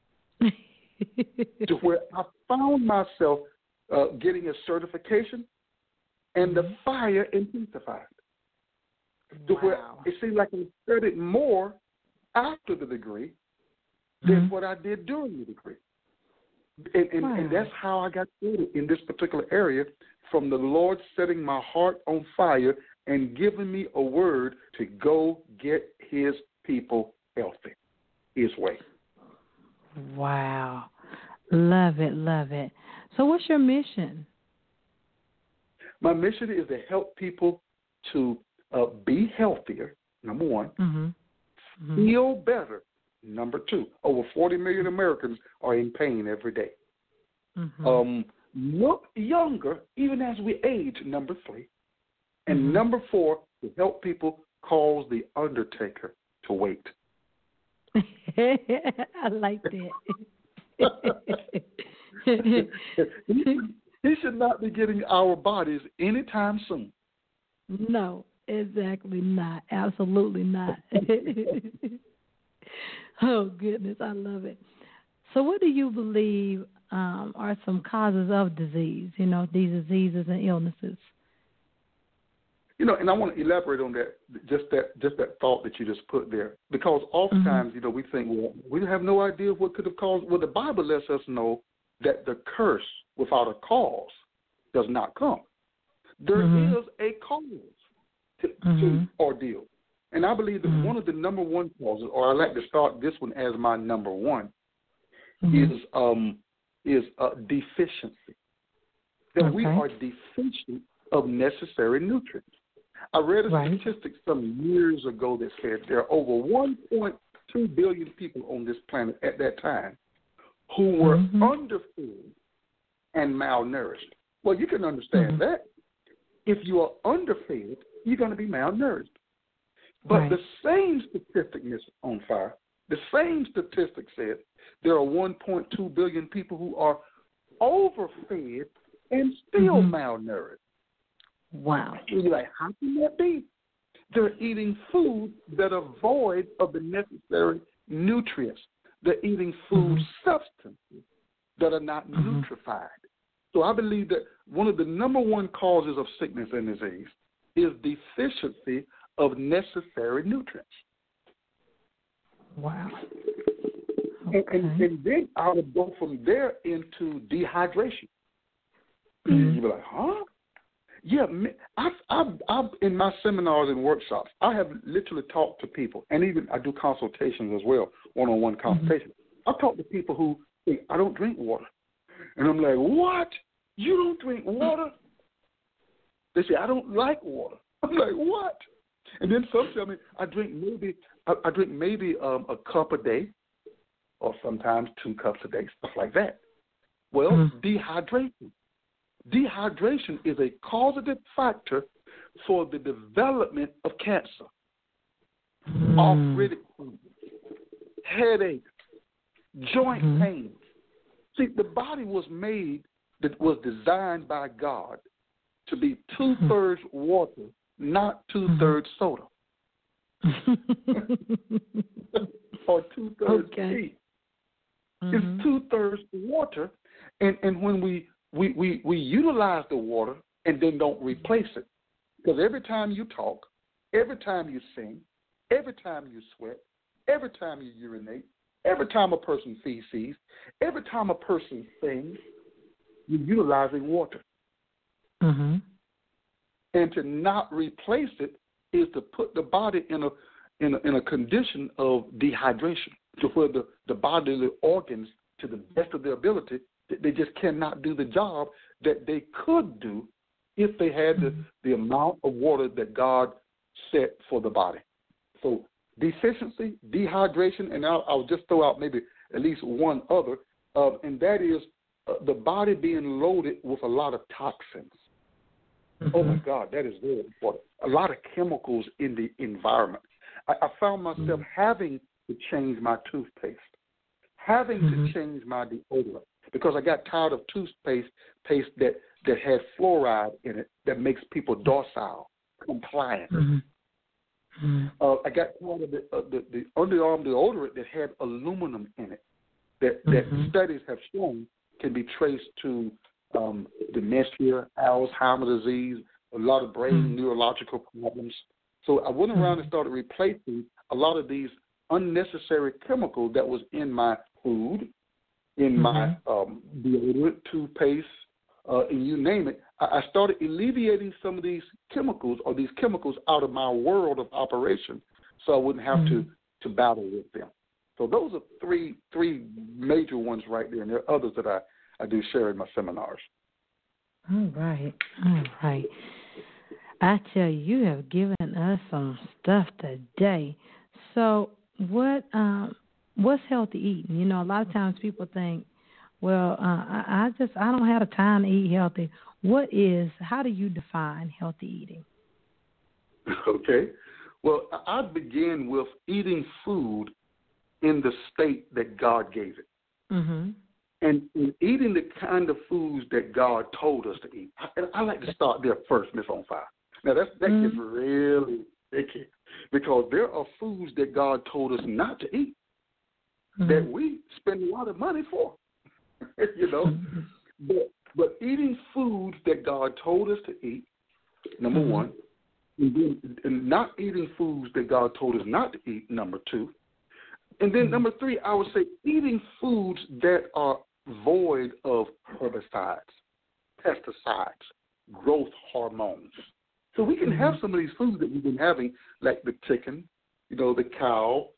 [SPEAKER 3] to where I found myself getting a certification, and the fire intensified. To where it seemed like I studied more after the degree than what I did during the degree. And that's how I got started in this particular area, from the Lord setting my heart on fire and giving me a word to go get his people healthy his way.
[SPEAKER 1] Wow. Love it, love it. So what's your mission?
[SPEAKER 3] My mission is to help people to be healthier, number one, feel better, number two. Over 40 million Americans are in pain every day. Look younger even as we age, number 3. And number 4, to help people, cause the undertaker to wait.
[SPEAKER 1] I like that.
[SPEAKER 3] He should not be getting our bodies anytime soon.
[SPEAKER 1] No, exactly not. Absolutely not. Oh, goodness, I love it. So what do you believe are some causes of disease, these diseases and illnesses?
[SPEAKER 3] And I want to elaborate on that, just that thought that you just put there, because oftentimes, we think, well, we have no idea what could have caused. Well, the Bible lets us know that the curse without a cause does not come. There is a cause to ordeal. And I believe that one of the number one causes, or I like to start this one as my number one, is deficiency. That we are deficient of necessary nutrients. I read a statistic some years ago that said there are over 1.2 billion people on this planet at that time who were underfed and malnourished. Well, you can understand that. If you are underfed, you're going to be malnourished. But the same statistic, Ms. On Fire, the same statistic said there are 1.2 billion people who are overfed and still malnourished.
[SPEAKER 1] Wow.
[SPEAKER 3] And you're like, how can that be? They're eating food that are void of the necessary nutrients. They're eating food substances that are not nutrified. So I believe that one of the number one causes of sickness and disease is deficiency of necessary nutrients.
[SPEAKER 1] Wow.
[SPEAKER 3] Okay. And then I would go from there into dehydration. You'd be like, huh? Yeah, I've in my seminars and workshops, I have literally talked to people, and even I do consultations as well, one-on-one consultations. I've talked to people who say, I don't drink water. And I'm like, what? You don't drink water? They say, I don't like water. I'm like, what? And then some tell me I drink maybe a cup a day, or sometimes 2 cups a day, stuff like that. Well, dehydration. Dehydration is a causative factor for the development of cancer, arthritic pain, headaches, joint pain. See, the body was designed by God to be 2/3 water, not 2/3 soda, or 2/3 heat. It's 2/3 water, and when we utilize the water and then don't replace it. Because every time you talk, every time you sing, every time you sweat, every time you urinate, every time a person feces, every time a person sings, you're utilizing water. And to not replace it is to put the body in a condition of dehydration, to where the bodily organs, to the best of their ability, they just cannot do the job that they could do if they had the amount of water that God set for the body. So deficiency, dehydration, and I'll just throw out maybe at least one other, and that is the body being loaded with a lot of toxins. Oh, my God, that is very important. A lot of chemicals in the environment. I found myself having to change my toothpaste, having to change my deodorant, because I got tired of toothpaste that had fluoride in it that makes people docile, compliant. I got tired of the underarm deodorant that had aluminum in it that studies have shown can be traced to dementia, Alzheimer's disease, a lot of brain neurological problems. So I went around and started replacing a lot of these unnecessary chemicals that was in my food, in my deodorant, toothpaste, and you name it. I started alleviating some of these chemicals out of my world of operation so I wouldn't have to battle with them. So those are three major ones right there, and there are others that I do share in my seminars.
[SPEAKER 1] All right. I tell you, you have given us some stuff today. So what's healthy eating? A lot of times people think, Well, I don't have the time to eat healthy. How do you define healthy eating?
[SPEAKER 3] Okay. Well, I begin with eating food in the state that God gave it.
[SPEAKER 1] Mm-hmm.
[SPEAKER 3] And eating the kind of foods that God told us to eat. I like to start there first, Miss On Fire. Now, that gets really tricky because there are foods that God told us not to eat that we spend a lot of money for, you know. But eating foods that God told us to eat, number one, and not eating foods that God told us not to eat, number two. And then number three, I would say eating foods that are void of herbicides, pesticides, growth hormones. So we can have some of these foods that we've been having, like the chicken, the cow,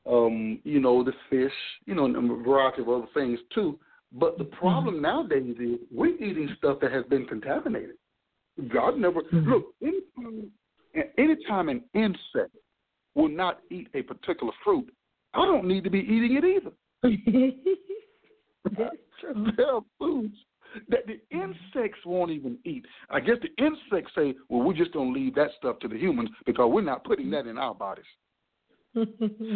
[SPEAKER 3] the fish, and a variety of other things too. But the problem nowadays is we're eating stuff that has been contaminated. God never look. Anytime an insect will not eat a particular fruit, I don't need to be eating it either.
[SPEAKER 1] That's true.
[SPEAKER 3] There are foods that the insects won't even eat. I guess the insects say, well, we're just going to leave that stuff to the humans because we're not putting that in our bodies.
[SPEAKER 1] I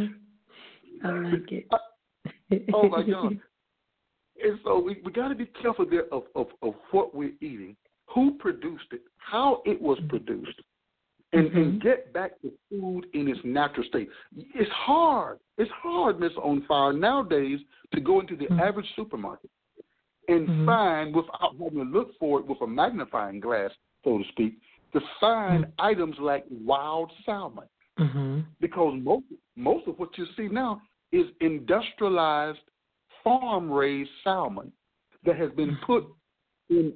[SPEAKER 1] like it.
[SPEAKER 3] Oh, my God. And so we got to be careful there of what we're eating, who produced it, how it was produced, and get back to food in its natural state. It's hard. It's hard, Miss On Fire, nowadays to go into the average supermarket and find, without having to look for it with a magnifying glass, so to speak, to find items like wild salmon. Because most of what you see now is industrialized, farm-raised salmon that has been put in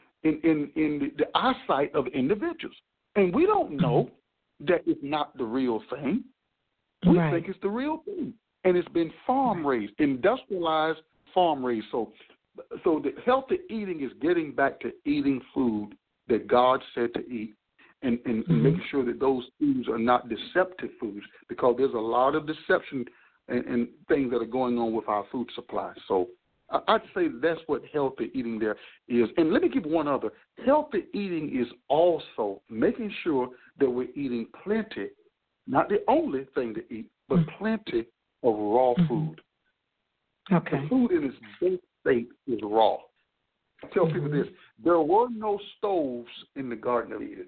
[SPEAKER 3] the eyesight of individuals. And we don't know that it's not the real thing. We think it's the real thing. And it's been farm-raised, industrialized, farm-raised. So the healthy eating is getting back to eating food that God said to eat and making sure that those foods are not deceptive foods, because there's a lot of deception and things that are going on with our food supply. So I'd say that's what healthy eating there is. And let me give one other. Healthy eating is also making sure that we're eating plenty, not the only thing to eat, but plenty of raw food.
[SPEAKER 1] Okay.
[SPEAKER 3] The food in its best state is raw. I tell people this, there were no stoves in the Garden of Eden.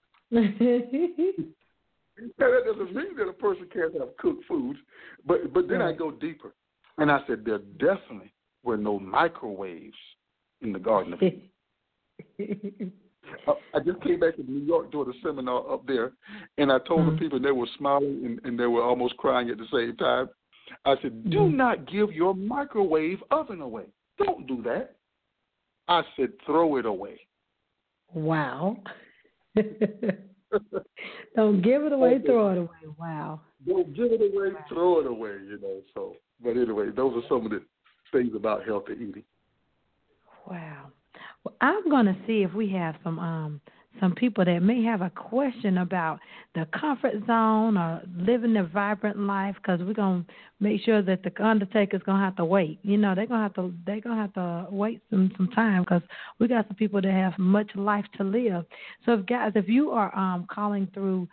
[SPEAKER 3] That doesn't mean that a person can't have cooked foods, but then I go deeper, and I said there definitely were no microwaves in the Garden of Eden. I just came back to New York doing a seminar up there, and I told the people, they were smiling and they were almost crying at the same time. I said, do not give your microwave oven away. Don't do that. I said, throw it away.
[SPEAKER 1] Wow. Don't give it away, throw it away. Wow.
[SPEAKER 3] Don't give it away, throw it away, So, but anyway, those are some of the things about healthy eating.
[SPEAKER 1] Wow. Well, I'm going to see if we have some people that may have a question about the comfort zone or living a vibrant life, because we're going to make sure that the undertaker's going to have to wait. They're going to have to wait some time, because we got some people that have much life to live. So, if you are calling through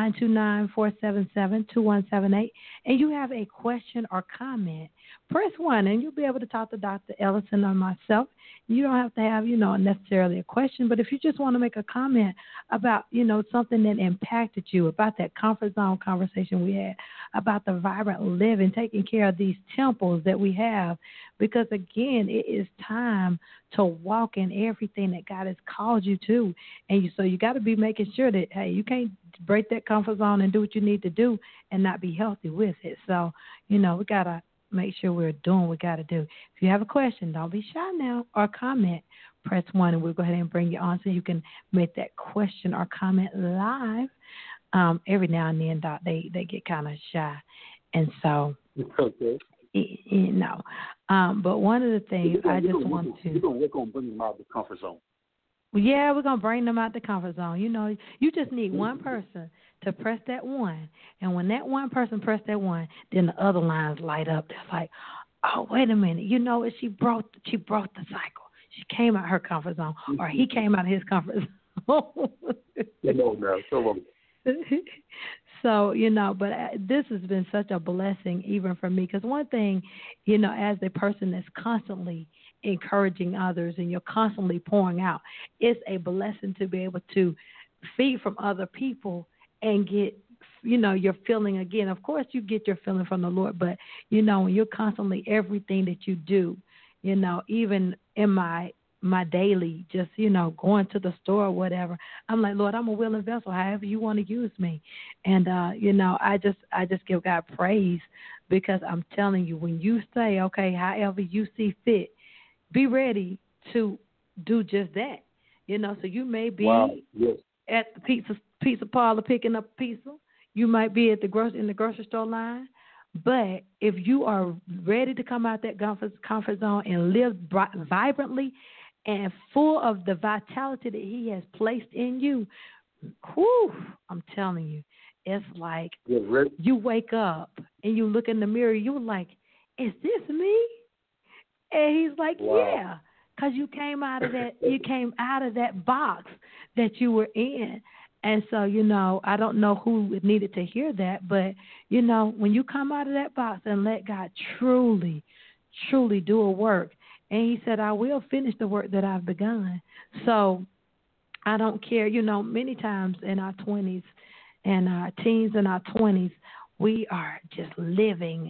[SPEAKER 1] 929-477-2178 and you have a question or comment, press 1 and you'll be able to talk to Dr. Ellison or myself. You don't have to have, necessarily a question, but if you just want to make a comment about, something that impacted you, about that comfort zone conversation we had, about the vibrant living, taking care of these temples that we have, because again, it is time to walk in everything that God has called you to. And so you got to be making sure that, hey, you can't break that comfort zone and do what you need to do and not be healthy with it. So, we got to make sure we're doing what we got to do. If you have a question, don't be shy now, or comment. Press 1 and we'll go ahead and bring you on so you can make that question or comment live. Every now and then, Doc, they get kind of shy. And so,
[SPEAKER 3] okay.
[SPEAKER 1] But one of the things I just want to...
[SPEAKER 3] We're going to work on bringing them out of the comfort zone.
[SPEAKER 1] Yeah, we're going to bring them out the comfort zone. You just need one person to press that 1. And when that one person press that 1, then the other lines light up. They're like, oh, wait a minute, you know what? She broke the cycle. She came out her comfort zone, or he came out of his comfort zone.
[SPEAKER 3] Come on now, come on.
[SPEAKER 1] So, but this has been such a blessing even for me, because one thing, as a person that's constantly encouraging others and you're constantly pouring out, it's a blessing to be able to feed from other people and get, your feeling again. Of course, you get your feeling from the Lord, but, when you're constantly, everything that you do, even in my daily, just, going to the store or whatever, I'm like, Lord, I'm a willing vessel, however you want to use me. And, I just give God praise, because I'm telling you, when you say, okay, however you see fit, be ready to do just that. So you may be at the pizza parlor picking up a pizza. You might be at in the grocery store line. But if you are ready to come out that comfort zone and live vibrantly and full of the vitality that He has placed in you, whew, I'm telling you, it's like you wake up and you look in the mirror, you're like, is this me? And He's like, yeah, because you came out of that. You came out of that box that you were in. And so, I don't know who needed to hear that, but, when you come out of that box and let God truly, truly do a work, and He said, I will finish the work that I've begun. So I don't care. Many times in our 20s and our teens and our 20s, we are just living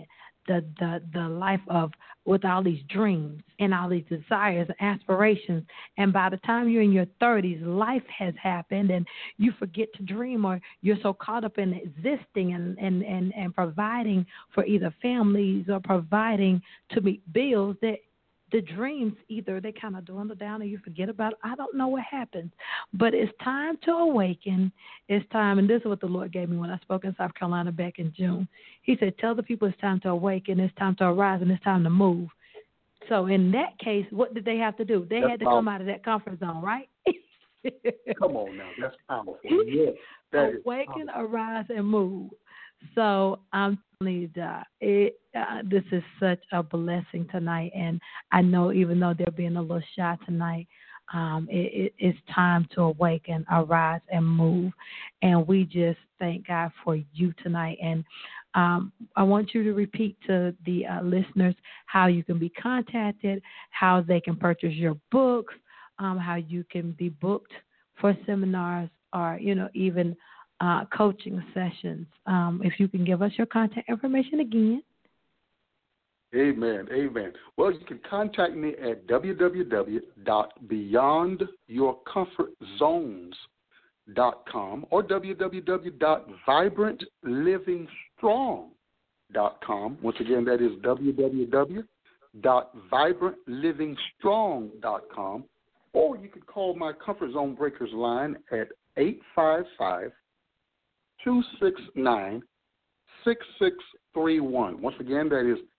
[SPEAKER 1] the life of with all these dreams and all these desires and aspirations. And by the time you're in your 30s, life has happened and you forget to dream, or you're so caught up in existing and providing for either families or providing to meet bills that the dreams, either they kind of dwindle down or you forget about it. I don't know what happens, but it's time to awaken. It's time, and this is what the Lord gave me when I spoke in South Carolina back in June. He said, tell the people it's time to awaken, it's time to arise, and it's time to move. So in that case, what did they have to do? They had to come out of that comfort zone, right?
[SPEAKER 3] Come on now, that's powerful. Yes,
[SPEAKER 1] awaken, arise, and move. So I'm telling you, this is such a blessing tonight, and I know even though they're being a little shy tonight, it's time to awaken, arise, and move. And we just thank God for you tonight. And I want you to repeat to the listeners how you can be contacted, how they can purchase your books, how you can be booked for seminars, or even coaching sessions. If you can give us your contact information again.
[SPEAKER 3] Amen. Well, you can contact me at www.beyondyourcomfortzones.com or www.vibrantlivingstrong.com. Once again, that is www.vibrantlivingstrong.com. Or you can call my Comfort Zone Breakers line at 855-269-6631. Once again, that is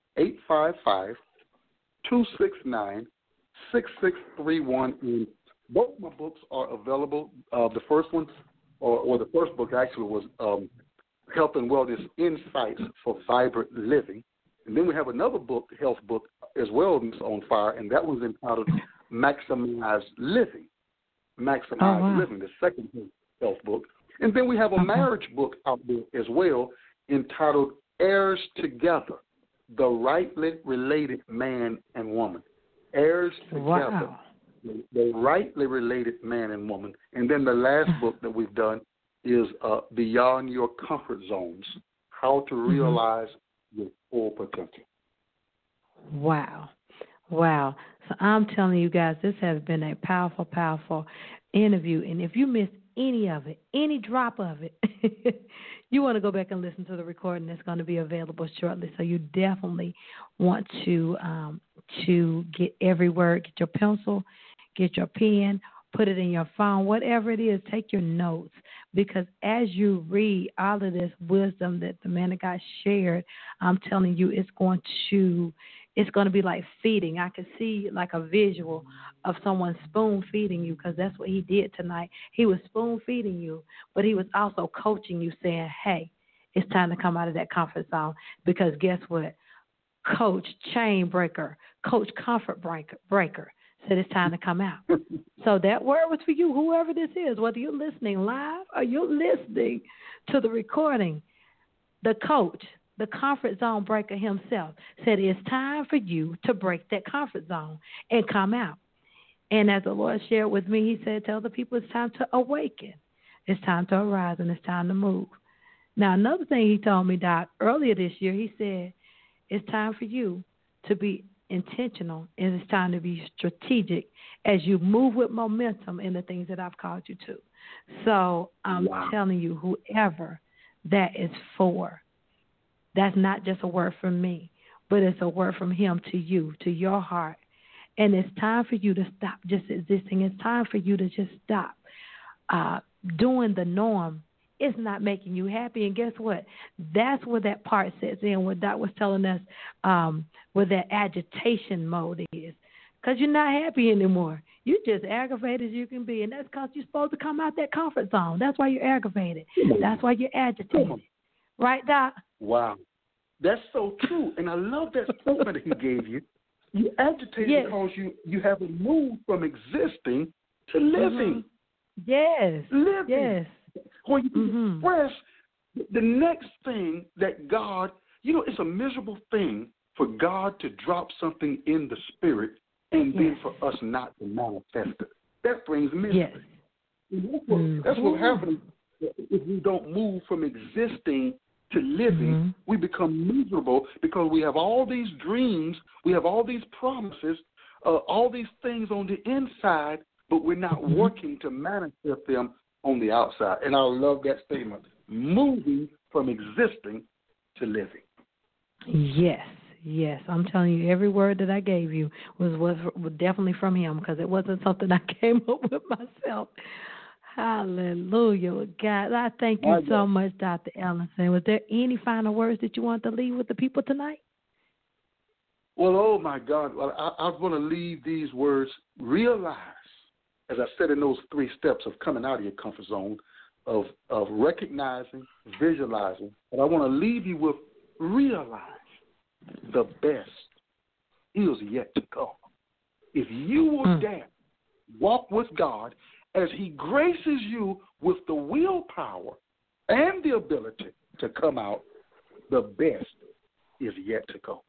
[SPEAKER 3] 855-269-6631. And both my books are available. The first one, or the first book actually, was Health and Wellness Insights for Vibrant Living. And then we have another book, health book, as well, Ms. On Fire, and that one's entitled Maximize Living. Living, the second health book. And then we have a marriage book out there as well entitled Heirs Together, The Rightly Related Man and Woman. Heirs Together, The Rightly Related Man and Woman. And then the last book that we've done is Beyond Your Comfort Zones, How to Realize Your Full Potential.
[SPEAKER 1] Wow. So I'm telling you guys, this has been a powerful, powerful interview. And if you missed any of it, any drop of it, you want to go back and listen to the recording. It's going to be available shortly. So you definitely want to get every word, get your pencil, get your pen, put it in your phone, whatever it is, take your notes. Because as you read all of this wisdom that the man of God shared, I'm telling you, it's going to be like feeding. I can see like a visual of someone spoon feeding you, because that's what he did tonight. He was spoon feeding you, but he was also coaching you, saying, hey, it's time to come out of that comfort zone, because guess what? Coach Chain Breaker, Coach Comfort Breaker said it's time to come out. So that word was for you, whoever this is, whether you're listening live or you're listening to the recording. The coach, the comfort zone breaker himself, said it's time for you to break that comfort zone and come out. And as the Lord shared with me, he said, tell the people it's time to awaken. It's time to arise and it's time to move. Now, another thing he told me, Doc, earlier this year, he said, it's time for you to be intentional and it's time to be strategic as you move with momentum in the things that I've called you to. So I'm telling you, whoever that is for, that's not just a word from me, but it's a word from him to you, to your heart. And it's time for you to stop just existing. It's time for you to just stop doing the norm. It's not making you happy. And guess what? That's where that part sets in, what Doc was telling us, where that agitation mode is. Because you're not happy anymore. You're just aggravated as you can be. And that's because you're supposed to come out that comfort zone. That's why you're aggravated. That's why you're agitated. Right, Doc?
[SPEAKER 3] Wow. That's so true. And I love that statement that he gave you. You agitate because you haven't moved from existing to living.
[SPEAKER 1] Yes.
[SPEAKER 3] Living.
[SPEAKER 1] Yes.
[SPEAKER 3] When you express the next thing that God, it's a miserable thing for God to drop something in the spirit and then for us not to manifest it. That brings misery. Yes. That's what happens if we don't move from existing to living. We become miserable because we have all these dreams, we have all these promises, all these things on the inside, but we're not working to manifest them on the outside. And I love that statement, moving from existing to living.
[SPEAKER 1] Yes. I'm telling you, every word that I gave you was definitely from him because it wasn't something I came up with myself. Hallelujah. God, I thank you so much, Dr. Ellison. Was there any final words that you want to leave with the people tonight?
[SPEAKER 3] Well, oh, my God. Well, I want to leave these words. Realize, as I said in those 3 steps of coming out of your comfort zone, of recognizing, visualizing, and I want to leave you with realize the best is yet to come. If you will dare walk with God as he graces you with the willpower and the ability to come out, the best is yet to come.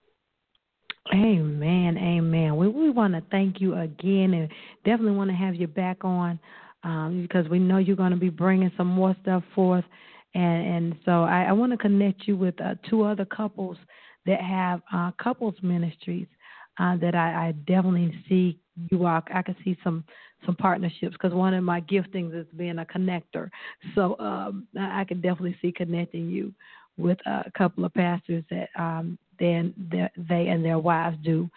[SPEAKER 1] Amen. We want to thank you again and definitely want to have you back on because we know you're going to be bringing some more stuff forth. And so I want to connect you with 2 other couples that have couples ministries that I definitely see you all. I can see some partnerships because one of my giftings is being a connector. So I can definitely see connecting you with a couple of pastors that they and their wives do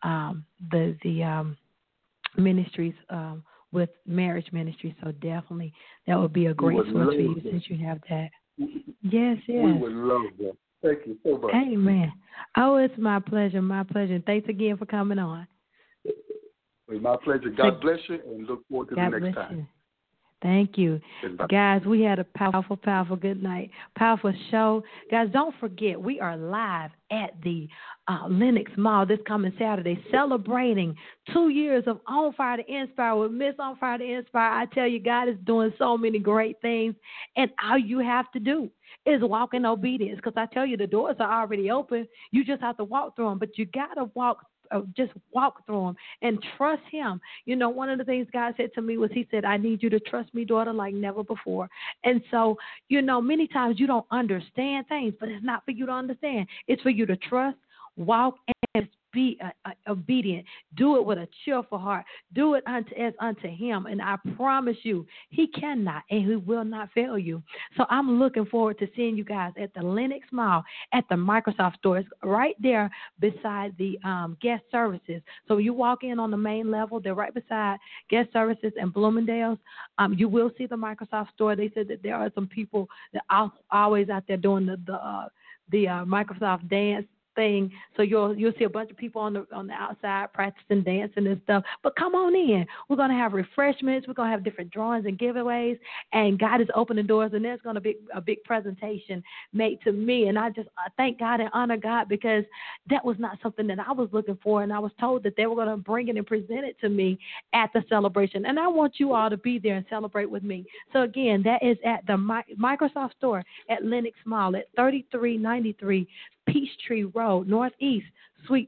[SPEAKER 1] the ministries with marriage ministry. So definitely that would be a great source for you since you have that. Yes.
[SPEAKER 3] We would love that. Thank you so much.
[SPEAKER 1] Amen. Oh, it's my pleasure. Thanks again for coming on.
[SPEAKER 3] It's my pleasure. God bless you, and look forward to the next time.
[SPEAKER 1] You. Thank you. Guys, we had a powerful good night. Powerful show. Guys, don't forget, we are live at the Lenox Mall this coming Saturday, celebrating 2 years of On Fire to Inspire with Miss On Fire to Inspire. I tell you, God is doing so many great things, and all you have to do is walk in obedience, because I tell you, the doors are already open. You just have to walk through them, but you got to just walk through them and trust him. One of the things God said to me was, he said, I need you to trust me, daughter, like never before. And so, many times you don't understand things, but it's not for you to understand. It's for you to trust, walk, and be obedient. Do it with a cheerful heart. Do it unto him. And I promise you, he cannot and he will not fail you. So I'm looking forward to seeing you guys at the Lenox Mall at the Microsoft store. It's right there beside the guest services. So you walk in on the main level, they're right beside guest services and Bloomingdale's. You will see the Microsoft store. They said that there are some people that are always out there doing the Microsoft dance thing. So you'll see a bunch of people on the outside practicing dancing and stuff. But come on in. We're gonna have refreshments. We're gonna have different drawings and giveaways. And God is opening doors. And there's gonna be a big presentation made to me. And I thank God and honor God because that was not something that I was looking for. And I was told that they were gonna bring it and present it to me at the celebration. And I want you all to be there and celebrate with me. So again, that is at the Microsoft Store at Lenox Mall at 3393 Peachtree Road, Northeast, Suite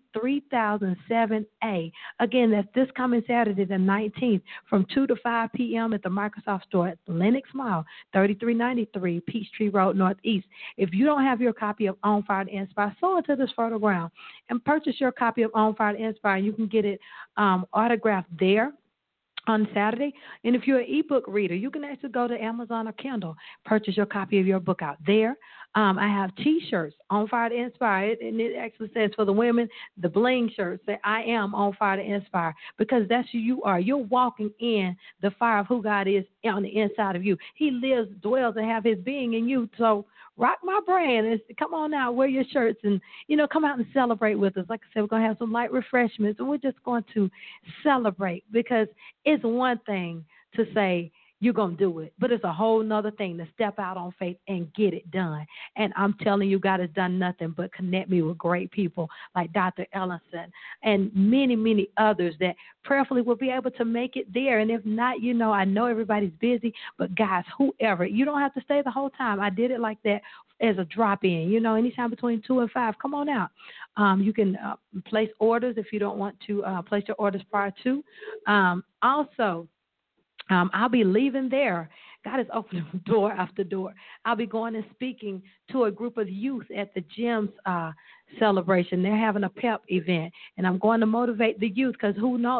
[SPEAKER 1] 3007A. Again, that's this coming Saturday, the 19th, from 2 to 5 p.m. at the Microsoft Store at Lenox Mall, 3393 Peachtree Road, Northeast. If you don't have your copy of On Fire to Inspire, sow into this photograph and purchase your copy of On Fire to Inspire. You can get it autographed there on Saturday. And if you're an ebook reader, you can actually go to Amazon or Kindle, purchase your copy of your book out there. I have T-shirts, On Fire to Inspire, and it actually says for the women, the bling shirts say, I am on fire to inspire, because that's who you are. You're walking in the fire of who God is on the inside of you. He lives, dwells, and have his being in you. So rock my brand. Come on out, wear your shirts, and, come out and celebrate with us. Like I said, we're going to have some light refreshments, and we're just going to celebrate, because it's one thing to say you're going to do it, but it's a whole nother thing to step out on faith and get it done. And I'm telling you, God has done nothing but connect me with great people like Dr. Ellison and many, many others that prayerfully will be able to make it there. And if not, I know everybody's busy, but guys, whoever, you don't have to stay the whole time. I did it like that as a drop-in, anytime between 2 and 5. Come on out. You can place orders if you don't want to place your orders prior to. Also, I'll be leaving there. God is opening door after door. I'll be going and speaking to a group of youth at the GEMS celebration. They're having a pep event, and I'm going to motivate the youth, because who do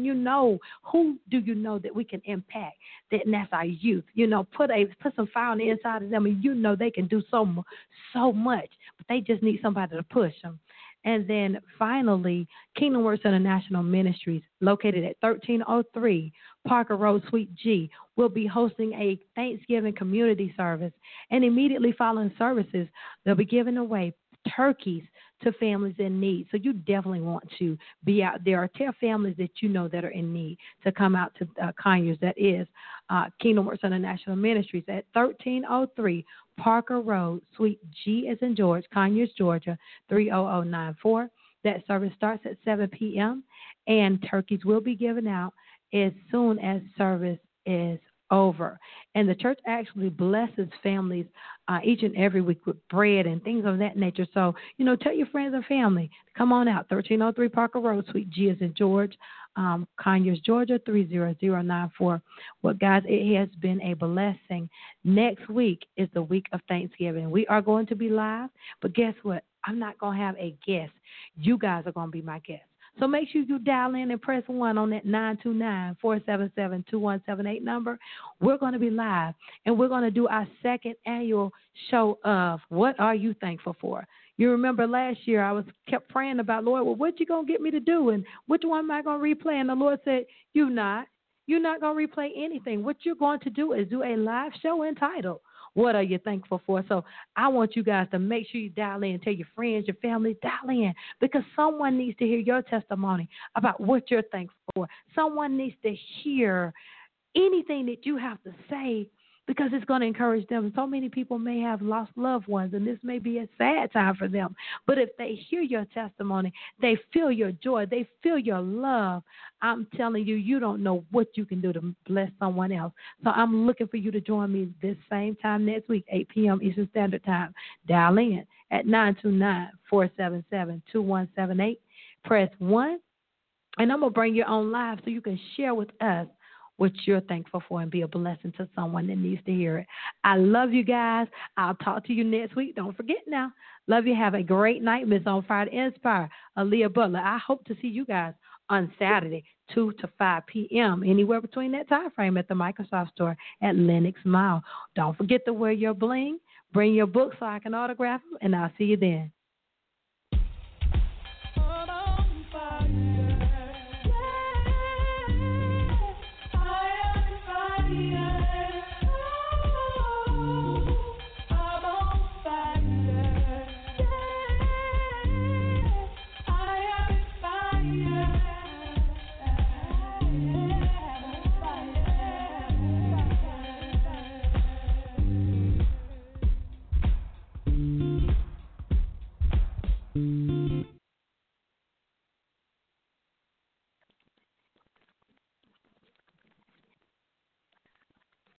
[SPEAKER 1] you know that we can impact? And that's our youth. Put some fire on the inside of them, and they can do so much, but they just need somebody to push them. And then finally, Kingdom Works International Ministries, located at 1303 Parker Road, Suite G, will be hosting a Thanksgiving community service. And immediately following services, they'll be giving away turkeys to families in need. So you definitely want to be out there, or tell families that that are in need to come out to Conyers. That is Kingdom Works International Ministries at 1303 Parker Road, Suite G as in George, Conyers, Georgia, 30094. That service starts at 7 p.m. and turkeys will be given out as soon as service is over. And the church actually blesses families each and every week with bread and things of that nature. So, tell your friends and family to come on out. 1303 Parker Road, Suite G as in George, Conyers, Georgia, 30094. Well, guys, it has been a blessing. Next week is the week of Thanksgiving. We are going to be live, but guess what? I'm not going to have a guest. You guys are going to be my guests. So make sure you dial in and press 1 on that 929-477-2178 number. We're going to be live, and we're going to do our second annual show of What Are You Thankful For? You remember last year I kept praying about, Lord, well, what you going to get me to do, and which one am I going to replay? And the Lord said, You're not going to replay anything. What you're going to do is do a live show entitled What Are You Thankful For? So I want you guys to make sure you dial in, tell your friends, your family, dial in, because someone needs to hear your testimony about what you're thankful for. Someone needs to hear anything that you have to say, because it's going to encourage them. So many people may have lost loved ones, and this may be a sad time for them. But if they hear your testimony, they feel your joy, they feel your love, I'm telling you, you don't know what you can do to bless someone else. So I'm looking for you to join me this same time next week, 8 p.m. Eastern Standard Time. Dial in at 929-477-2178. Press 1, and I'm going to bring you on live so you can share with us what you're thankful for and be a blessing to someone that needs to hear it. I love you guys. I'll talk to you next week. Don't forget now. Love you. Have a great night. Miss On Fire to Inspire, Aaliyah Butler. I hope to see you guys on Saturday, 2 to 5 p.m., anywhere between that time frame at the Microsoft Store at Lenox Mall. Don't forget to wear your bling. Bring your book so I can autograph them, and I'll see you then.